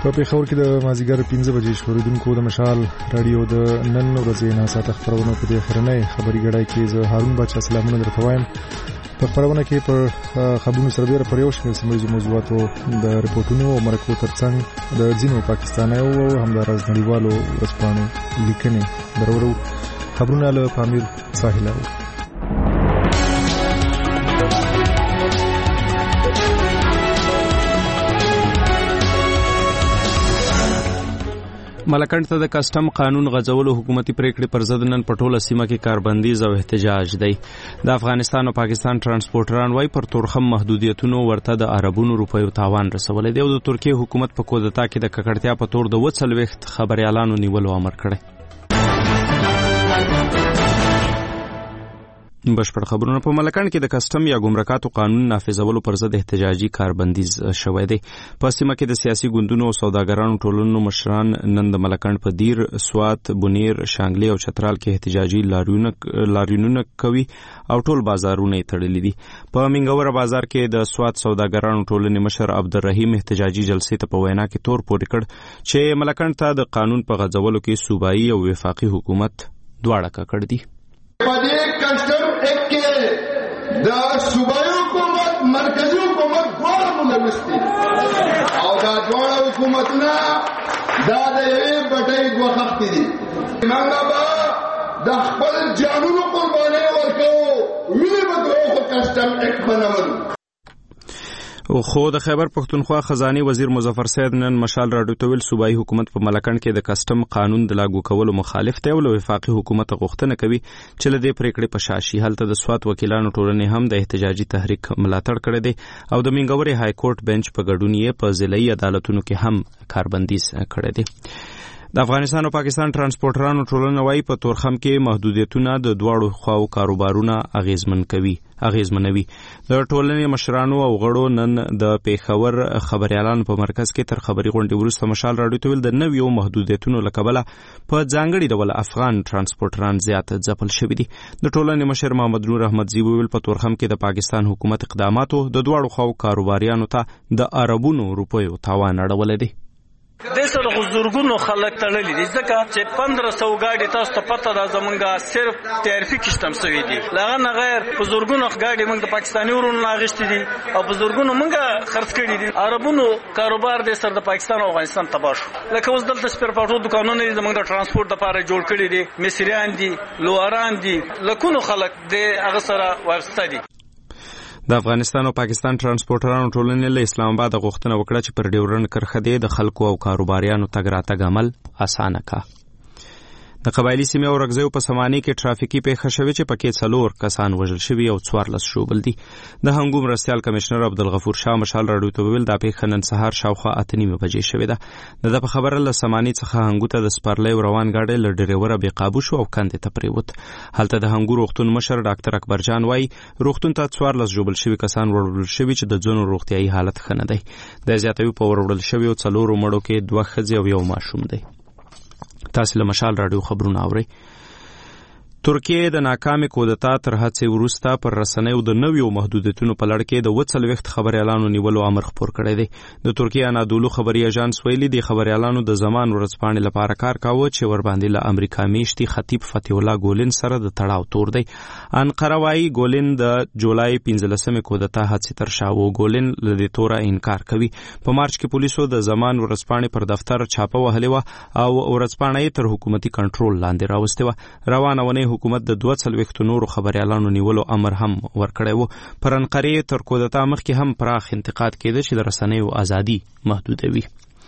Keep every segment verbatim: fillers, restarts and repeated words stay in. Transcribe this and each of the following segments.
په پېښور کې د مازدیګر پنځه بجې شوریدونکو د مشال رادیو د نن ورځې نه ساعته خبرونه په دې خبرنۍ خبري ګړۍ کې زه هارون بچا سلامونه درته وایم. په خبرونه کې پر خبرونو سره ډېر پر یو شمېر سیمه موضوعاتو د رپورټونو او مرکو ترڅنګ د ځینو پاکستانیو او همداراز نړیوالو ورځپاڼو لیکنې درورو. خبرونه له پامیر ساحله. ملکنډ ته د کسټم قانون غځولو حکومتي پریکړې پر ضد نن په ټوله سیمه کې کاربندیز او احتجاج دی. د افغانستان او پاکستان ترانسپورټران وايي پر تورخم محدودیتونو ورته د عربونو روپیو تاوان رسولی دی او د ترکیه حکومت په کودتا کې د ککړتیا په تور د وڅلوېښت خبریالانو نیولو امر کړی. بشپړ خبرونه. په ملکنډ کې د کسټم یا ګمرکاتو قانون نافذولو پر ضد احتجاجي کاربندیز شوی دی. په سیمه کې د سیاسي ګوندونو او سوداګرانو ټولنو مشران نن د ملکنډ په دیر، سوات، بونیر، شانګلي او چترال کې احتجاجي لاریونونه کوي او ټول بازارونه یې تړلي دي. په منګوره بازار کې د سوات سوداګرانو ټولنې مشر عبدالرحیم احتجاجي جلسې ته په وینا کې تور پورې کړ چې ملکنډ ته د قانون په غځولو کې صوبایي او وفاقي حکومت دواړه ککړ دي. دا صوبایي حکومت مرکزی حکومت دواړه ملوث دي او دا دواړه حکومتونه دا د یوې بټۍ دوه خښتې دي. موږ به د خپل جانونو قربانۍ ورکوو، وینې به دوی خو کسټم اکټ بنولو. خو د خیبر پښتونخوا خزاني وزیر مظفر سید نن مشال راډیو ته ویل صوبایي حکومت په ملکنډ کې د کسټم قانون د لاګو کولو مخالف دی او له وفاقي حکومت غوښتنه کوي چې له دې پریکړې په شا شي. هلته د سوات وکیلانو ټولنې هم د احتجاجي تحریک ملاتړ کړی دی او د منګورې های کورټ بنچ په ګډون یې په ضلعي عدالتونو کې هم کاربندیز کړی دی. د افغانستان او پاکستان ترانسپورټرانو ټولنه وايي په تورخم کې محدودیتونه د دواړو خواو کاروبارونه اغیزمن کوي اغیزمنوي. د ټولنې مشرانو او غړو نن د پېښور خبريالانو په مرکز کې تر خبري غونډې وروسته مشال راډیو ته ویل د نویو محدودیتونو له کبله په ځانګړي ډول افغان ترانسپورټران زیات ځپل شوي دي. د ټولنې مشر محمد نور احمدزي ویل په تورخم کې د پاکستان حکومت اقداماتو د دواړو خواو کاروباریانو ته د عربونو روپیو تاوان اړولی دی. د سره غزرګونو خلک تړلي دي ځکه چې پندرہ سو ګاډي تاسو ته پته ده زمونږه صرف تعرفي کشتم سوي دي. لغه نه غیر بزرګونو ګاډي موږ د پاکستاني ورونو ناغشتي دي او بزرګونو موږ خرڅ کړي دي. عربونو کاروبار د سر د پاکستان او افغانستان تباہ شو. لکه اوس دلته سپیر پاټو دکانونه دي زمونږ د ترانسپورت لپاره جوړ کړي دي، مصریان دي، لواران دي، لکونو خلک د هغه سره وابسته دي. د افغانستان او پاکستان ترانسپورټرانو ټولنې له اسلام آباد غوښتنه وکړه چې پر ډیورنډ کرښه دی د خلکو او کاروباریانو تګ راتګ عمل اسانه کا. د قبایلی سیمې او رګزیو په سماني کې ټرافیکي پیښه شوې چې پکې څلور کسان وژل شوي او څوارلس شوبل دي. د هنګو مرستیال کمشنر عبدالغفور شاه مشال راډیو ته ویل دا پیښه نن سهار شاوخوا اته نیمې بجې شوې ده. د په خبره له سماني څخه هنګو ته د سپارلۍ روان ګاډی له ډریوره بې قابو شو او کندې ته پریوت. هلته د هنګو روغتون مشر ډاکټر اکبرجان وایي روغتون ته څوارلس ژوبل شوي کسان وړل شوي چې د ځینو روغتیایي حالت ښه نه دی. د زیاتوي په وړل شویو څلورو مړو کې دوه ښځې او یو ماشوم دی. تاسو له مشال راډیو خبرونه اورئ. ترکیه د ناکامې کودتا تر هڅې وروسته پر رسنیو د نویو محدودیتونو په لړ کې د اووه څلوېښت خبریالانو نیولو امر خپور کړی دی. د ترکیه انادولو خبري اژانس ویلي د خبریالانو د زمان ورځپاڼې لپاره کار کاوه چې ورباندې له امریکا میشتي خطیب فتح الله ګولن سره د تړاو تور دی. انقره وايي ګولن د جولای پنځلسمې کودتا هڅې تر شا و. ګولن له دې توره انکار کوي. په مارچ کې پولیسو د زمان ورځپاڼې پر دفتر چاپه وهلې وه او ورځپاڼه یې تر حکومتي کنټرول لاندې راوستې وه. روانه ونې حکومت د دوه څلوېښتو نورو خبریالانو نیولو امر هم ورکړی و. پر انقرې تر کودتا مخکې هم پراخ انتقاد کېده چې د رسنیو ازادي محدودوي.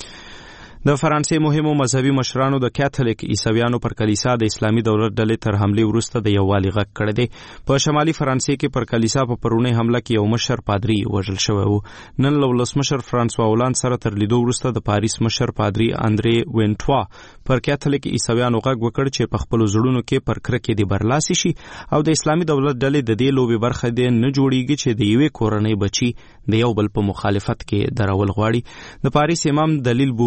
د فرانسې مهمو مذهبي مشرانو د کاتولیک عیسویانو پر کلیسا د اسلامي دولت ډلې تر حملې وروسته د یووالي غږ کړی دی. په شمالي فرانسې کې پر کلیسا په پرونۍ حمله کې یو مشر پادري وژل شوی و. نن له ولسمشر فرانسوا هولند سره تر لیدو وروسته د پاریس مشر پادري اندرې وینټوا پر کاتولیک عیسویانو غږ وکړ چې په خپلو زړونو کې پر کرکې دې برلاسي شي او د اسلامي دولت ډلې د دې لوبې برخه دې نه جوړیږي چې د یوې کورنۍ بچي د یو بل په مخالفت کې درول غواړي. د پاریس امام دلیل بوبکر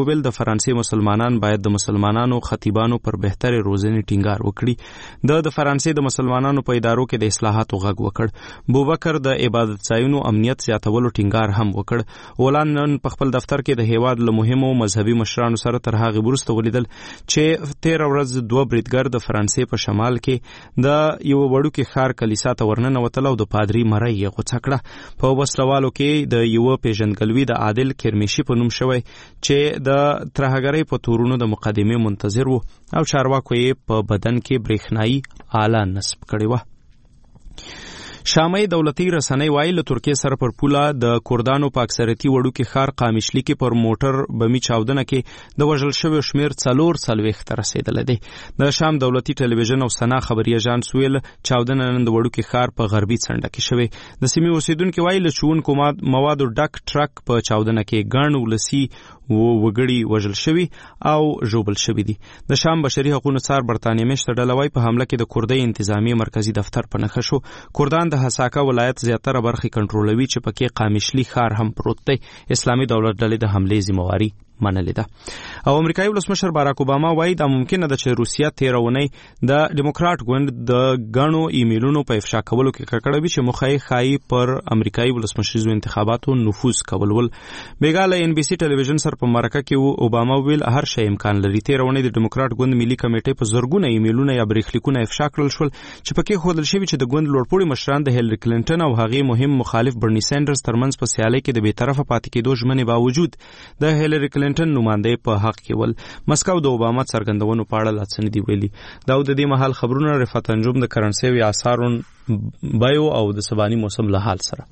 ویل د فرانسې مسلمانان باید د مسلمانانو خطیبانو پر بهتري روزنې ټینګار وکړي. د د فرانسې د مسلمانانو په ادارو کې د اصلاحاتو غږ وکړ. بوبکر د عبادت ځایونو امنیت زیاتولو ټینګار هم وکړ. اولان نن په خپل دفتر کې د هیواد له مهمو مذهبي مشرانو سره تر هغه وروسته ولیدل چې تیر ورځ دوه بریدګر د فرانسې په شمال کې د یو وړوکي ښار کلیسا ته ورننوتل او د پادري مړی یې غوڅه کړه. په وسلوالو کې د یو پیژندګلوي د عادل کرمیشي په نوم شوی چې د ترهګرۍ په تورونو د مقدمې منتظر وو او چارواکو یې په بدن کې برېښنايي آله نصب کړې وه. شامي دولتي رسنۍ وایي له ترکیې سره پر پوله د کردانو په اکثریتي وړوکي ښار قامشلي کې پر موټر بمي چاودنه کې د وژل شویو شمیر څلور څلوېښت ته رسېدلی دی. د شام دولتي ټلویزیون او سنا خبري اژانس ویل چاودنه نن د وړوکي ښار په غربي څنډه کې شوې. د سیمې اوسیدونکي وایي له ښوونکو موادو ډک ټرک په چاودنه کې ګڼ ولسي وګړي وژل شوي او ژوبل شوي دي. د شام بشري حقوقو څار برطانیه میشته ډله وایي په حمله کې د کردۍ انتظامی مرکزی دفتر په نښه شو. کردان د حساکا ولایت زیاتره برخې کنټرولوي چې پکې قامشلي ښار هم پروت دی. اسلامي دولت ډلې د حملې ذمہواري منلې ده. او امریکایي ولسمشر باراک اوباما وایي دا ممکنه ده چې روسیه تېره اونۍ د ډیموکراټ ګوند د ګڼو ایمیلونو په افشا کولو کې ککړه وي چې موخه یې ښایي پر امریکایي ولسمشریزو انتخاباتو نفوذ کول ول. بیګا له ان بي سي ټلویزیون سره په مرکه کې اوباما ویل هر شی امکان لري. تېره اونۍ د ډیموکراټ ګوند ملي کمیټې په زرګونه ایمیلونه یا بریښلیکونه افشا کړل شول چې پکې ښودل شوي چې د ګوند لوړپوړي مشران د هیلري کلینټن او هغې مهم مخالف برني سینډرز ترمنځ په سیالۍ کې د بېطرفه پاتې کېدو ژمنې باوجود د هیلري کلینټن نماینده په حق کې ول. مسکو د اوباما څرګندونو په اړه لا څه نه دي ویلي. دا د دې مهال خبرونه رفعت انجم د کرنسي او آثارون بایو او د سباني موسم له حال سره.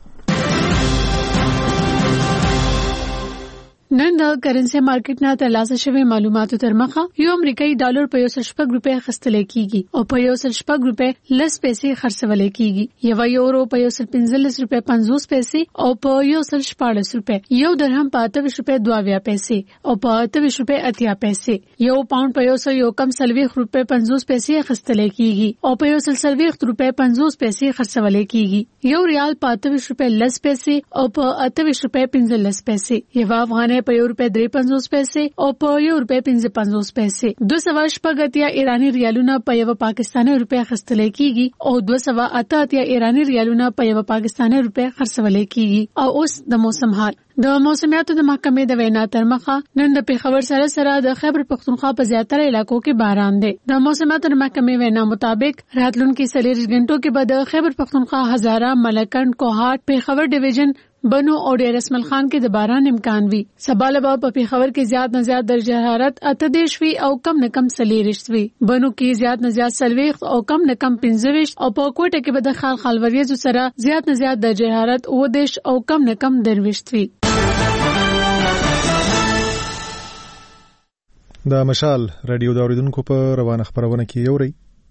نن د کرنسي مارکیټ نه ترلاسه شوی معلوماتو تر مخه یو امریکایي ډالر په یو سل شپږ روپۍ اخیستل کیږي او په یو سل شپږ روپۍ لس پیسې خرڅول کیږي. یو یورو په یو سل پنځلس روپۍ پنځوس پیسې او په یو سل شپاړس روپۍ. یو درهم په اتهویشت روپۍ دوه اویا پیسې او په اتهویشت روپۍ اتیا پیسې. یو پاوند په یو سل یو کم څلوېښت روپۍ پنځوس پیسې اخیستل کیږي او په یو سل څلوېښت روپۍ پنځوس پیسې خرڅول کیږي. یو ریال په اتهویشت روپۍ لس پیسې او په اتهویشت روپۍ پنځلس پیسې. یو افغانۍ په یو روپۍ درې پنځوس پیسې او په یو روپۍ پنځه پنځوس پیسې. دوه سوه شپږ اتیا ایراني ریالونه په یو پاکستاني روپۍ اخیستل کیږي او دوه سوه اته اتیا ایراني ریالونه په یو پاکستاني روپۍ خرڅول کیږي. او اوس د موسم حال. د موسمیاتو د محکمې د وینا تر مخه نن د پیښور سره سره د خیبر پختونخوا په زیاتره علاقو کې باران دی. د موسمیاتو د محکمې وینا مطابق راتلونکي څلوېښت غنټو کې به د خیبر پختونخوا، هزاره، ملکند، کوهاټ، پیښور ډیویژن، بنو او ډیر اسمل خان کې د باران امکان وي. سبا له په پیښور کې زیات نه زیات درجه حرارت اته دیش وي او کم نه کم څلېرویشت وي. بنو کې زیات نه زیات څلوېښت او کم نه کم پنځه ویشت او په کوټه کې به د خال خال وریځو سره زیات نه زیات درجه حرارت اووه دیش او کم نه کم درویشت وي. د مشال رادیو د اوریدونکو په روانه خبرونه کې یوري.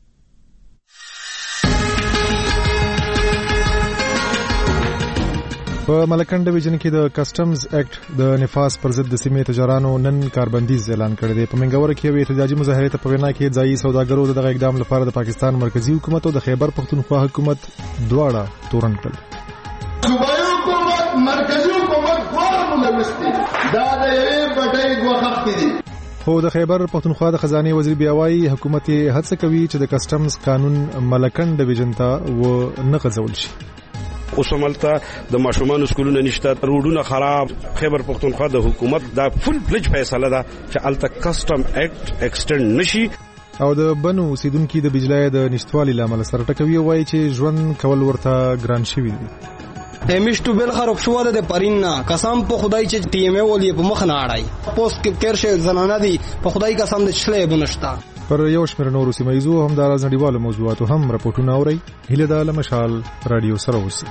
په ملکند ډیویژن کې د کسټمز اکټ د نفاذ پر ضد د سیمې تجارانو نن کاربندیز اعلان کړی دی. په منګور کې یو احتجاجي مظاهره ته په وینا کې ځایي سوداګرو دغه اقدام لپاره د پاکستان مرکزی حکومت او د خیبر پختونخوا حکومت دواړه تورن کړل. صوبایي حکومت مرکزی حکومت دواړه ملوث دي. دا د یوې بټۍ دوه خښتې دي. خو د خیبر پختونخوا د خزانه وزیر بیا وايي حکومت هڅه کوي چې د کسټمز قانون ملکند ډیویژن ته و نه غځول شي. اوس هملته د ماشومان سکولونه نشته، روډونه خراب. خیبر پختونخوا د حکومت دا فل پلج فیصله ده چې الته کسټم اکټ ایکسټند نشي. او د بنو اوسیدونکو د بجلی د نشټوالي لامل سره ټکوي وایي چې ژوند کول ورته ګران شوی دی. همیشتو بل خراب شو ده پریننا قسم په خدای چې ټی ام ای ولې په مخ نه اړای پوسټ کې کرشه زنانه دي په خدای قسم د چلې بنشتا. پر یو شمېر نورو سیمایزو هم د نړیوالو موضوعاتو هم راپورټونه اوري. هله د مشال رادیو سره اوسئ.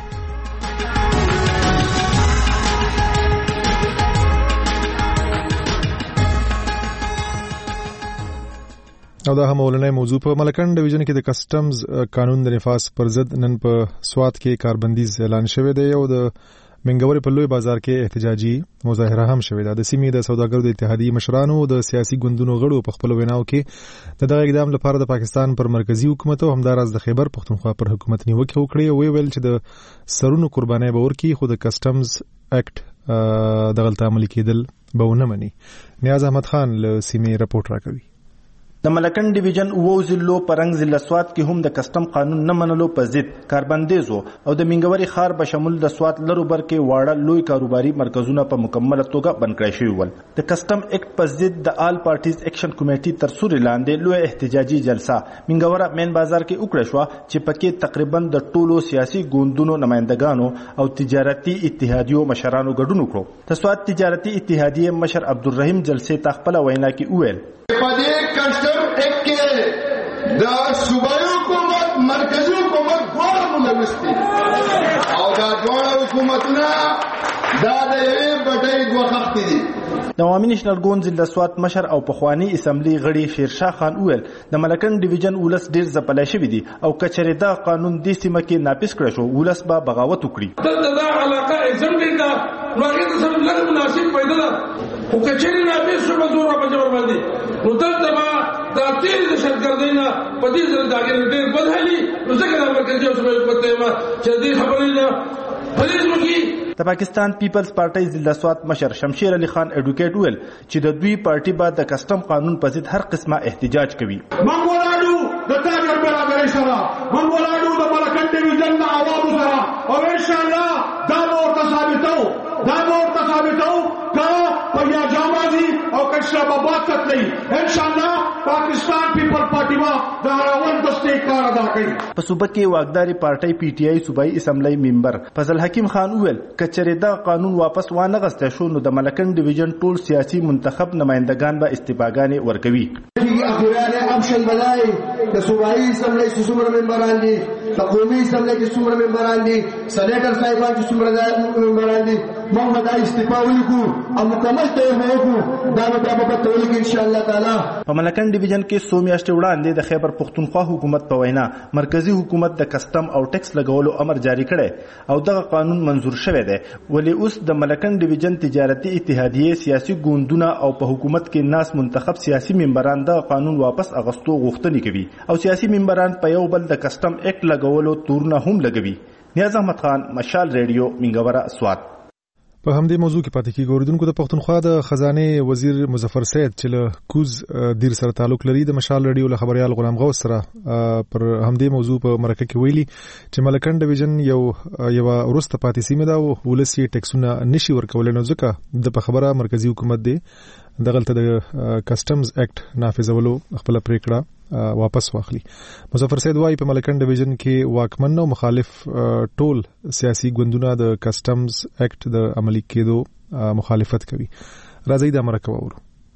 او دا هم ولنې موضوع په ملکند ډیویژن کې د کسټمز قانون د نفاذ پر ضد نن په سوات کې کاربندیز اعلان شوی دی او د منګوري په لوی بازار کې احتجاجي مظاهره هم شوې ده. د سیمې د سوداګرو د اتحادیې مشرانو او د سیاسي ګوندونو غړو په خپل ویناو کې د دغه اقدام لپاره د پاکستان پر مرکزی حکومت او همداراز د خیبر پختونخوا پر حکومت نیوکه وکړي او ویل چې د سرونو قرباني به ورکړي، خو د کسټمز اکټ د غلط عملي کېدل به ونه مني. نیاز احمد خان له سیمې رپورټ راکوي. د ملکن ډیویژن وو ضلعو پرنګ ضلع سوات کې هم د کسٹم قانون نه منلو په ضد کاربندیزو او د منګوري خار به شمول د سوات لرو بر کې واړه لوی کاروباري مرکزونه په مکمله توګه بند کړای شوي ول. د کسٹم اکټ په ضد د آل پارټیز اکشن کمیټې تر سوري لاندې لوی احتجاجي جلسه منګوره مین بازار کې وکړه شو چې پکې تقریبا د ټولو سیاسي ګوندونو نمائندګانو او تجارتي اتحادیو مشرانو ګډون وکړو. د سوات تجارتي اتحادیه مشر عبدالرحیم جلسې ته خپل وینا کې وویل پدې کسٹم ایکټ کې د صوبایي حکومت مرکزی حکومت ډول ملوث دي او دا ډول حکومتونه دا د یوې بټۍ دوه خښتې دي. د عوامي نېشنل ګوند ضلع سوات مشر او پخوانی اسمبلی غړي شیرشاه خان وویل د ملکن ډیویژن ولس ډیر ځپلی شوي دي او کچرې دا قانون دې سیمه کې ناپیس کړی شو ولس به بغاوت وکړي. دلته دا علاقه ایگزمپټډ ده نو هغې ته سم لږ مناسب پیدا ده خو کچرې ناپیس شو به زور په جبر باندې نو دلته به دا تېرې دهشتګردۍ نه په دې سره د هغې نه ډېر بد حالي نو ځکه دا مرکزي او صوبایي حکومت ته یم چې د دې خبرې نه پرهیز وکړي. د پاکستان پیپلز پارټۍ ضلع سوات مشر شمشیر علي خان ایډوکیټ ویل چې د دوی پارټي به د کسٹم قانون په ضد هر قسمه احتجاج کوي. موږ ولاړو د تاجر برابرۍ سره موږ ولاړو د ملکن ډیویژن د عوامو سره او انشاءالله دا به ورته ثابتوو دا به ورته ثابتوو که په یا جامازي او که اسلام آباد ته تلئ انشاءالله پاکستان پیپل پارټي به د اړوند دستې کار ادا کوي. په صوبه کې واکداري پارټۍ پی ټي آی صوبایي اسمبلی ممبر فضل حکیم خان وویل کچرې دا قانون واپس وانه غسته شو نو د ملکن ډیویژن ټول سیاسي منتخب نمائندگان به استعفاګانې ورکوي. اخیرانه امشل بلای د صوبایي اسمبلی څومره ممبران دي د قومي اسمبلی کې څومره ممبران دي سېنیټر صاحبان چې څومره ممبران دي موږ به دا استعفا ولیکو او مکمل ته وکړو دا به بیا به تولګي ان شاء الله تعالی. په ملکن ډیویژن کې څو میاشتې وړاندې د خیبر پښتونخوا حکومت په وینا مرکزی حکومت د کسٹم او ټیکس لګولو امر جاری کړی او دغه قانون منظور شوی دی ولی اوس د ملکن ډیویژن تجارتي اتحادیه سیاسي ګوندونه او په حکومت کې ناس منتخب سیاسي ممبران د قانون واپس اغستو غوښتنې کوي او سیاسي ممبران په یو بل د کسٹم اکټ لګولو تورونه هم لګوي. نیاز احمد خان مشال ریډیو منګوره سوات. په همدې موضوع کې پاتې کیږي اوریدونکو د پښتونخوا د خزانه وزیر مظفر سید چې له کوز دیر سره تعلق لري د مشال ریډیو له خبريال غلام غوث سره پر همدې موضوع په مرکه کې ویلي چې ملکن ډیویژن یو یو ورسته پاتې سیمه ده او ولسی ټیکسونه نشي ورکول نو ځکه د په خبره مرکزی حکومت دی دغلته د کسٹمز اکټ نافذولو خپل پریکړه واپس واخلي. مظفر سید وايي په ملکن ډیویژن کې واکمن او مخالف ټول سیاسي ګوندونه د کسٹمز اکټ د عملي کېدو مخالفت کوي. راځي د مرکه وورو.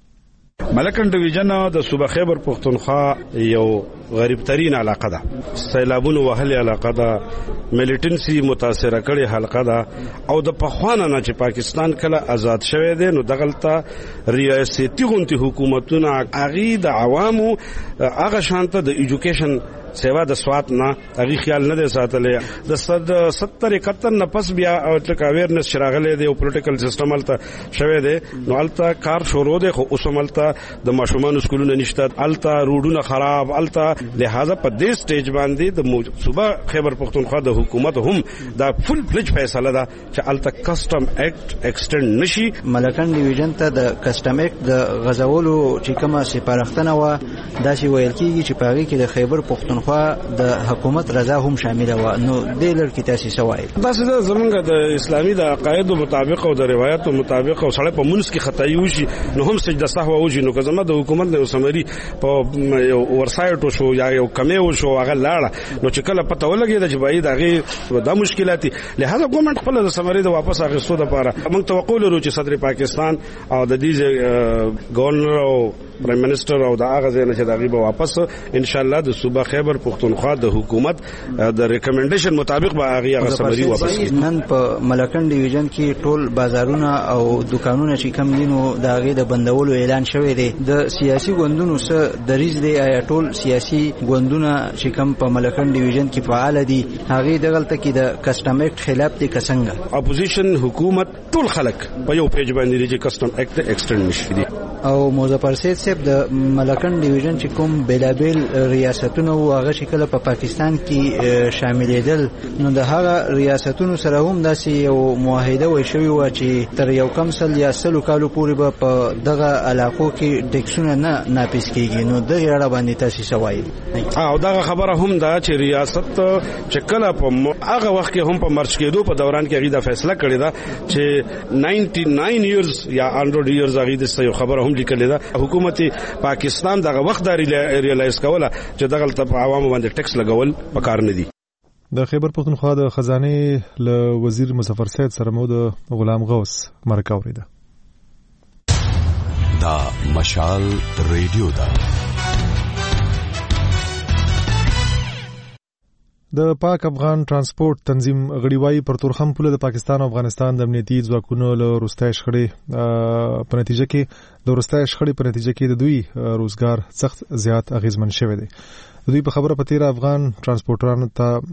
ملکن ډیویژن د صوبه خیبر پښتونخوا یو غریب ترین علاقه ده سیلابونو وهلې علاقه ده ملیټنسي متاثره کړي حلقه ده او د پخوانه نه چې پاکستان کله آزاد شوی دی نو دغلته ریاستي غونتی حکومتونه اغي د عوامو هغه شانته د ایجوکیشن سیوا د سوات نه هغه خیال نه دی ساتلې د ستر اکهتر نه پس بیا ټک اویرنس شراغله دی او پولیټیکل سیستم الته شوی دی نو الته کار شروع دی خو اوس ملته د ماشومان سکولونه نشته الته روډونه خراب الته لہذا په دې سټیج باندې د صوبه خیبر پښتونخوا د حکومت هم دا فل فلج فیصله ده چې الته کسٹم اکټ ایکسټند نشي. ملکن ډیویژن ته د کسٹم اکټ د غزولو چې کومه سپارښتنه و داسې ویل کیږي چې په هغه کې د خیبر پښتونخوا د حکومت رضا هم شامل و نو د لړ کې تاسو سوای تاسو د زمونږ د اسلامي د عقاید مطابق او د روایتو مطابق او سړی په منځ کې خطا یوشي نو هم سجده سهو وږي نو که زموږ د حکومت نه سمري په ورسایټ شو یا یو کمی شو هغه لاړه نو چې کله پته ولګي د جباید هغه د مشکلاتي لہذا ګورنمنت خپل د سمري د واپس اخیستو لپاره موږ توقع لرو چې صدر پاکستان او د دې گورنر او پرایم منسٹر او د هغه ځای نه چې دغه به واپس ان شاء الله د صوبه خیبر پښتونخوا د حکومت د ریکمنډیشن مطابق به هغه هغه سمري واپس نن په ملکن ډیویژن کې ټول بازارونه او دکانونه چې کم دي نو د هغه د بندولو اعلان شوی دی. د سیاسي ګوندونو سره د ریز دی آیا ټول سیاسي ګوندونه چې کم په ملکن ډیویژن کې فعال دي هغه دغلته کې د کسٹم اکټ خلاف دي کسنګ اپوزیشن حکومت ټول خلک په یو پیج باندې چې کسٹم اکټ ایکسټند نشي او مظفر سید صاحب د ملکن ډیویژن چې کوم بیلابل ریاستونه او هغه چې کله په پاکستان کې شاملېدل نو د هغه ریاستونو سره هم داسې یو معاهده وای شوی و چې تر یو کم سل یا سلو کالو پورې به په دغه علاقو کې ټیکسونه نه ناپیس کیږي. نو دغه اړه باندې تاسو څه وایي؟ او دغه خبره هم دا چې ریاست چې کله په هغه وخت کې هم په مرچ کېدو په دوران کې هغه د فیصله کړی دا چې نننۍ ایرز یا هندرد ایرز هغه د یو خبره هم لیکلې ده. حکومت پاکستان دغه وخت دا ریلایز کوله چې دغه په عوامو باندې ټیکس لګول پکار نه دي. د خیبر پختونخوا د خزانه له وزیر مظفر سید سره مو د غلام غوث مرکه اوریده. دا مشال ریډیو دا د پاک افغان ترانسپورت تنظیم غړیوالي پر تورخم پوله د پاکستان او افغانستان د امنیتي ځواکونو له وروستۍ شخړې په نتیجه کې د وروستۍ شخړې په نتیجه کې د دوی روزګار سخت زیات اغیزمن شوی دی. د دوی په خبره په تیر افغان ترانسپورټرانو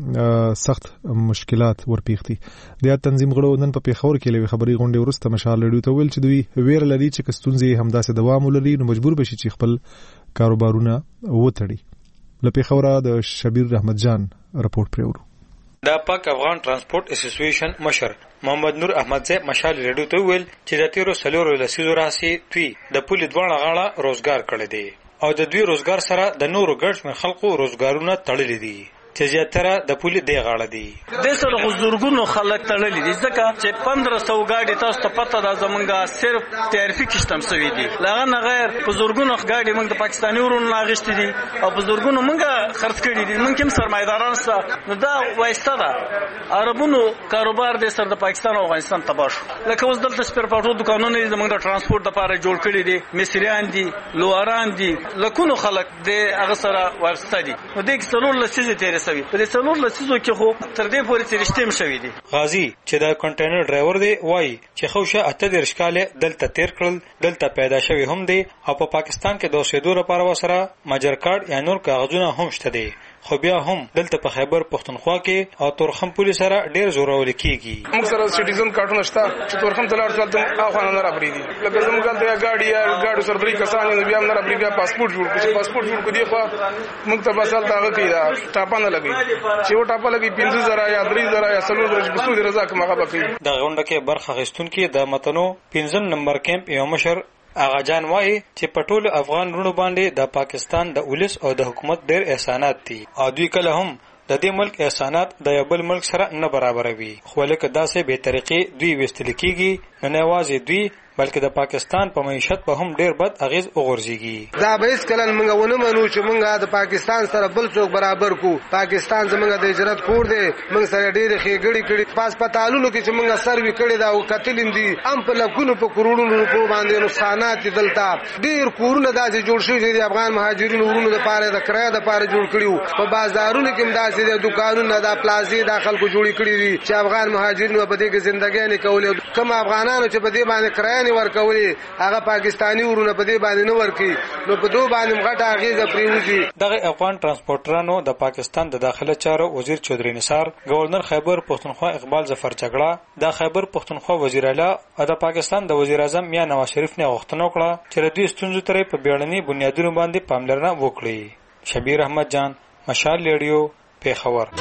ته سخت مشکلات ورپیښتي. د تنظیم غړو نن په پیښور کې لوي خبري غونډه ورسته مشال لري ته ویل چې دوی ویر لري چې کستونځي همداسې دوام ولري نو مجبور بشي چې خپل کاروبارونه وتړي. لپاره خبره د شبیر احمد جان رپورټ پرېورو. د پاک افغان ترانسپورت اسوسییشن مشر محمد نور احمد زئی مشال ریډیو ته ویل چې د تیرو سلورو لسیزو راځي دوی د پولې دوه غاړه روزګار کړی دی او د دوی روزګار سره د نورو ګډ خلکو روزګارونه تړلي دي چې زیاتره د پولې دی غاړه دي. د سره غزورګونو خلک تړلي دي ځکه چې پندرہ سو گاډي تاسو ته پته ده زمونږه صرف تعرفي کشتم سوي دي. لاغه نه غیر بزرګونو گاډي موږ د پاکستاني ورونو لاغشتي دي او بزرګونو موږ خرڅ کړي دي. موږ کوم سرمایداران سره نو دا وایسته ده عربونو کاروبار د سر د پاکستان او افغانستان تباش لکه اوس دلته سپیر پټو دکانونه زمونږ د ترانسپورت لپاره جوړ کړي دي. مصریان دي لواران دي لکونو خلک د هغه سره ورسته دي. نو د څلور لسیزه تیر سوي په څلور لسیزو کې خو تر دې پورې چې رښتیم شوی دي. غازی چې د کنټینر ډرایور دی وایي چې خوشه اته د رشکاله دلته تیر کړل دلته پیدا شوی هم دی او په پاکستان کې د اوسېدو لپاره وسره ماجر کارت یا نور کاغذونه هم شته دي. خو بیا هم دلته په خیبر پختونخوا کې او تورخم پولیس سره ډیر زورول کیږي. موږ سره سټیزن کارتونه شته چې تورخم ته لاړ چلته اخوانه نه راپری دي لکه زموږ دلته غاډي یا غاډو سره بری کسانې بیا نه راپری بیا پاسپورت جوړ کړي. پاسپورت جوړ کړي خو موږ ته بسال تاغه کیدا ټاپانه لګي چې و ټاپه لګي پنځه زره یا درې زره یا څلور زره په څو رضا کې مغه بکې. د غونډه کې برخه غشتون کې د متنو پنځم نمبر کیمپ یو مشر اغا جان وای چې پټول افغان رونو باندې د پاکستان د پولیس او د حکومت ډېر احسانات دي او دوی کله هم د دې ملک احسانات د یو بل ملک سره نه برابروي. خو لکه داسې به طریقې دوی وستل کیږي نه نوازي دوی بلکې د پاکستان په معیشت په هم ډیر بد اغیز وغورځيږي. دا به اس کله موږ ونه منو چې موږ د پاکستان سره بل څوک برابر کو. پاکستان زموږ د هجرت کور دی موږ سره ډیر خېګړی کړي پاس پتالونو کې چې موږ سروي کړي دا او قتلیم دي ام په لکونو په کروڑونو روپو باندې نقصانات دلته ډیر کورونه داسې جوړ شوي دي افغان مهاجرینو ورونو لپاره د کرایه لپاره جوړ کړیو. په بازارونو کې داسې د دکانونو د پلازي د خلکو جوړ کړي دي چې افغان مهاجرینو په دې کې ژوندۍ نه کولې. کوم افغانانو چې په دې باندې کرایه نه ورکولې هغه پاکستانی ورونه په دې باندې نه ورکي نو په دوه باندې غټه اغیزه پریوزي. دغه افغان ترانسپورټرانو د پاکستان د داخله چارو وزیر چودري نثار گورنر خیبر پختونخوا اقبال ظفر چګړه د خیبر پختونخوا وزیر اعلی او د پاکستان د وزیر اعظم میاں نواز شریف نه غوښتنه وکړه چې د دې ستونزو ترې په بیړني بنیادونو باندې پاملرنه وکړي. شبیر احمد جان مشال ریډیو پیښور.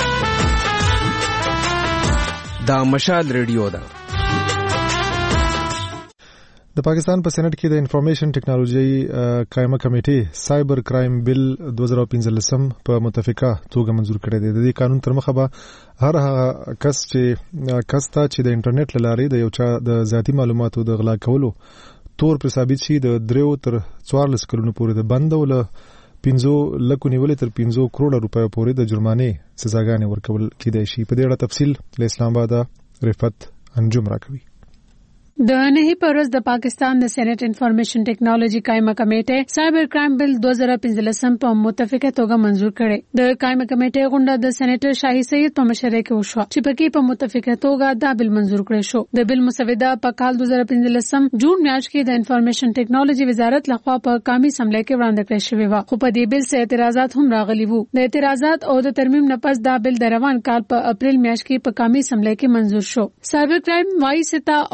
دا مشال ریډیو دا د پاکستان په سېنات کې د انفارمیشن ټیکنالوژي قائمه کمیټې سایبر کرایم بل دوه زره پنځلس په متفقه توګه منزور کړی دی. د دې قانون تر مخه به هر هغه کس چې کس ته چې د انټرنیټ لارې د یو چا د ذاتی معلوماتو د غلا کولو تور پر ثابت شي د دریو تر څوارلس کلونو پورې د بند او له پنځو لکو نیولې تر پنځو کروڑه روپیو پورې د جرمانې سزاګانې ورکول کېدای شي. په دې اړه تفصیل له اسلام آباد رفت انجم راکوي. د نهي پرز د پاکستان د سېنات انفارمیشن ټیکنالوژي قائمه کمیټه سایبر کرائم بل دوه زره پنځلس په متفقه توګه منزور کړي. د قائمه کمیټې غونډه د سېناتر شاهي سید په مشرۍ کې وشو چې پکې په متفقه توګه دا بل منزور کړی شو. د بل مسوده په کال دوه زره پنځلس جون میاشت کې د انفارمیشن ټیکنالوژي وزارت لخوا په قومي اسمبلی کې وړاندې کړی شوی و. خو په دې بل څه اعتراضات هم راغلي وو. د اعتراضات او د ترمیم نه پس دا بل د روان کال په اپریل میاشت کې په قومي اسمبلی کې منزور شو. سایبر کرائم وایي ستا او دا جرم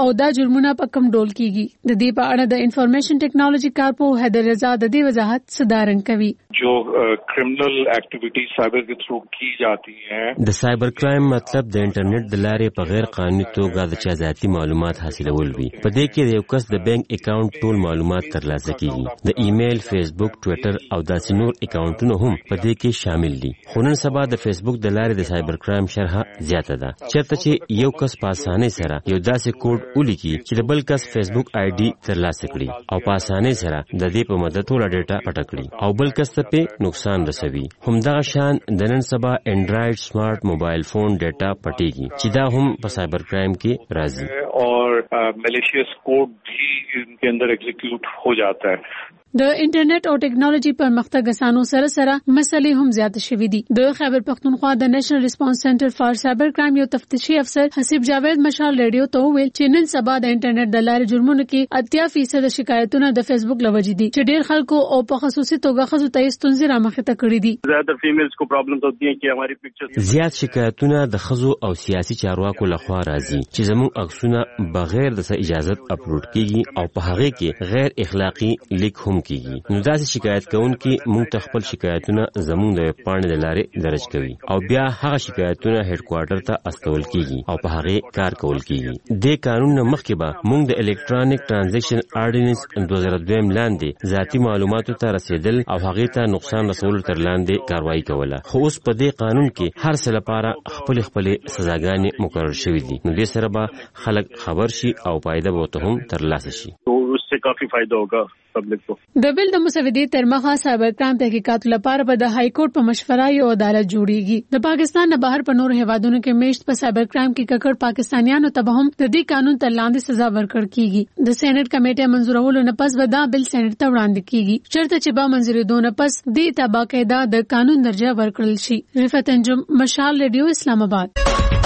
جرمونه په کم ډول کیږي. د دې په اړه د انفارمیشن ټیکنالوژي کارپو حیدر رضا د دې وضاحت صدارن کوي. جو کرمنل ایکټیویټی سایبر کے تھرو کی جاتی ہیں د سایبر کرائم مطلب د انټرنیټ د لارې په غیر قانوني توګه د چا ذاتي معلومات حاصلول وي. په دې کې د یو کس د بانک اکاونټ ټول معلومات ترلاسه کیږي. د ایمیل، فیسبوک، ټوئیټر او داسې نور اکاونټونه هم په دې کې شامل دي. خو نن سبا د فیسبوک د لارې د سایبر کرائم شرحه زیاته ده. چېرته چې یو کس په اسانۍ سره یو داسې کوډ ولیکي چې د بل کس فیسبوک آی ډي ترلاسه کړي او په اسانۍ سره د دې په مدد ټوله ډیټا پټه کړي او بل کس ته په نقصان رسوي. همدغه شان د نن سبا اینډرایډ سمارټ موبایل فون ډیټا پټیږي چې دا هم په سایبر کرائم کې راځي اور میلیشیس کوڈ بھی ان کے اندر ایگزیکیوٹ ہو جاتا ہے. د انټرنیټ او ټیکنالوژي پرمختګ اسانو سره سره مسلې هم زیات شوې دي. د خیبر پختونخوا د نېشنل ریسپانس سنټر فار سایبر کرائم یو تفتیشي افسر حسیب جاوید مشال ریډیو ته وویل چې نن سبا د انټرنیټ د لارې جرمونو کې اتیا فیصد شکایتونه د فیسبوک لوجې دي چې ډېر خلکو او په خصوصي توګه خزو ته ستونزې رامخې ته کړې دي. زیاتره فیمیلز کو پرابلمز ہوتی ہیں کہ ہماری پکچرز زیات شکایتونه د خزو او سیاسي چارواکو لخوا راځي چې زموږ عکسونه بغیر د اجازه اپلوډ کیږي او په هغه کې غیر اخلاقی لیک هم کیږي. نو دا شکایت کوونکي موږ ته خپل شکایتونه زموږ د پاڼې د لارې درج کوي او بیا هغه شکایتونه هډ کوارټر ته استول کیږي او په هغه کار کول کیږي. د قانون نه مخکې به موږ د الکترونیک ترانزیکشن آرډیننس دوه زره دوه لاندې ذاتي معلوماتو ته رسیدل او هغه ته نقصان رسول تر لاندې کاروایی کوله. خو اوس په دې قانون کې هر څه لپاره خپل خپل سزاګانې مقرر شوې دي. نو دې سره به خلک خبر شي او پایده به ته هم ترلاسه شي. اس سے کافی فائدہ ہوگا پبلک کو. د بل د مسودې تر مخه سایبر کرائم تحقیقات لپاره به د های کورټ په مشوره یو عدالت جوړیږي. د پاکستان نه بهر په نور هیوادونو کې میشت په سایبر کرائم کې ککړ پاکستانیانو ته به هم د دې قانون تر لاندې سزا ورکړل کیږي. د سېنات کمیټه منزورولو نه پس به دا بل سېنات ته وړاندې کیږي. چرته چې به منزورېدو نه پس دې ته باقاعده د قانون درجه ورکړل شي. رفعت انجم، مشال ریډیو، اسلام آباد.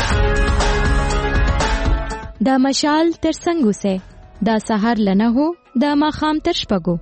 دا مشال تر څنګه سه دا سحر لنه هو دا ماخام تر شپږو.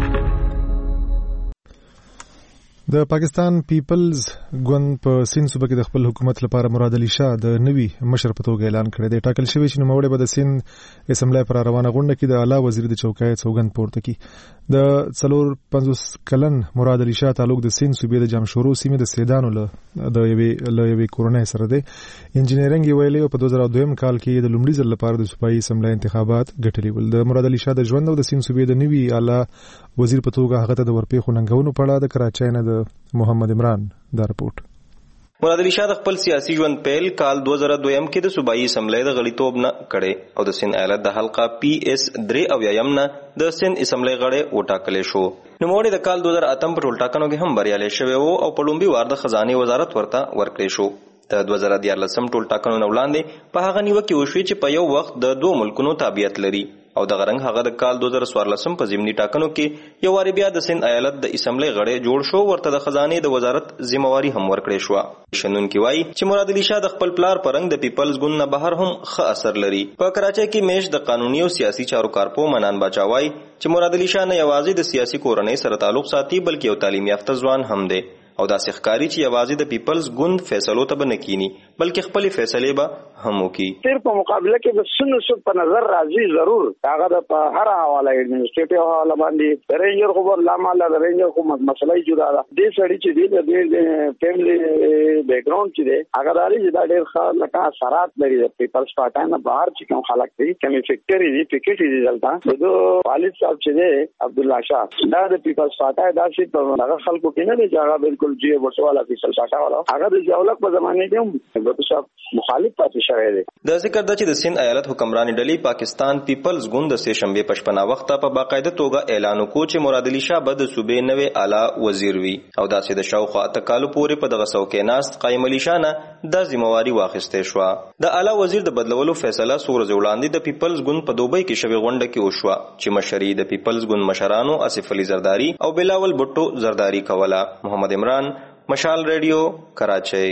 د پاکستان پیپلز ګوند په سین صوبه کې د خپل حکومت لپاره مراد علي شاه د نوي مشر په توګه اعلان کړی دی. ټاکل شوی چې نوموړی به د سین اسمبلی پر روانه غونډه کې د اعلی وزیر د چوکۍ سوګند پورته کړي. د څلور پنځوس کلن مراد علي شاه تعلق د سین صوبې د جمشورو سیمې د سیدانو له د یوې له یوې کورنۍ سره دی. انجینرینګ ویلې او په دوه زره دوه کال کې د لومړي ځل لپاره د صوبایي اسمبلی انتخابات ګټلي ول. د مراد علي شاه د ژوند او د سین صوبې د نوي اعلی وزیر په توګه هغه ته د ورپېښو ننګونو په اړه د کراچۍ نه د محمد عمران دا رپورټ. مراد علي شاه د خپل سیاسي ژوند پیل کال دوه زره دوه کې د صوبایي اسمبلی د غړیتوب نه کړي او د سند ایالت د حلقه پی ایس درې اویایم نه د سند اسمبلی غړی وټاکلی شو. نوموړی د کال دوه زره اتم په ټولټاکنو کې هم بریالی شوی و او په لومړي وار د خزانې وزارت ورته ورکړی شو. د دوه زره دیارلسم ټولټاکنو نه وړاندې په هغه نیوکې وشوې چې په یو وخت د دوه ملکونو تابعیت لري او د غرنګ هغه د کال دوه زره څوارلسم په ضمني ټاکنو کې یو واري بیا د سند ایالت د اسمبلی غړی جوړ شو. ورته د خزانې د وزارت ذمہواری هم ورکړې شوه. شنونکي وایي چې مراد علي شاه د خپل پلار په رنګ د پیپلز ګوند نه بهر هم ښه اثر لري. په کراچۍ کې میش د قانوني او سیاسي چارو کارپو منان باچا وایي چې مراد علي شاه نه یوازې د سیاسي کورنۍ سره تعلق ساتي بلکې یو تعلیم یافته ځوان هم دی او داسې ښکاري چې یوازې د پیپلز ګوند فیصلو ته به نه کینی بلکې خپلې فیصلې به هم وکړي. تیر په مقابله کې د سن سود په نظر راځي ضرور هغه د په هر حواله ایڈمنسټریټیو حواله باندې د رینجر خبر لامل د رینجر خو مسلې جوړه ده. دې سړي چې دی د فیملی بیک ګراوند چې دی هغه داري چې دا ډېر ښه لکه اثرات لري د پیپلز پارټي نه بهر چې کوم خلک دي کوم فیکټری دي پکټ دي دلته د والد صاحب چې دی عبد الله شاه دا د پیپلز پارټي داسې په هغه خلکو کې نه دی چې هغه بالکل جی ورسواله پیپلز پارټي والا هغه د جوړک په زمانه کې هم د صاحب مخالف پاتې شوی دی. د ذکر ده چې د سند ایالت حکمرانی ډلې پاکستان پیپلز ګوند د سه شنبه پښپنا وخت په باقاعده توګه اعلان وکړ چې مراد علي شاه به د صوبې نوې اعلی وزیر وي او داسې د شاوخوا تکالو پورې په دغه څوکۍ ناست قایم علي شاه نه د ذمہواری واخیستې شوه. د اعلی وزیر د بدلولو فیصله څو ورځې وړاندې د پیپلز ګوند په دوبۍ کې شوې غونډه کې وشوه چې مشري د پیپلز ګوند مشرانو آصف علي زرداری او بلاول بټو زرداری کوله. محمد عمران، مشال ریډیو، کراچۍ.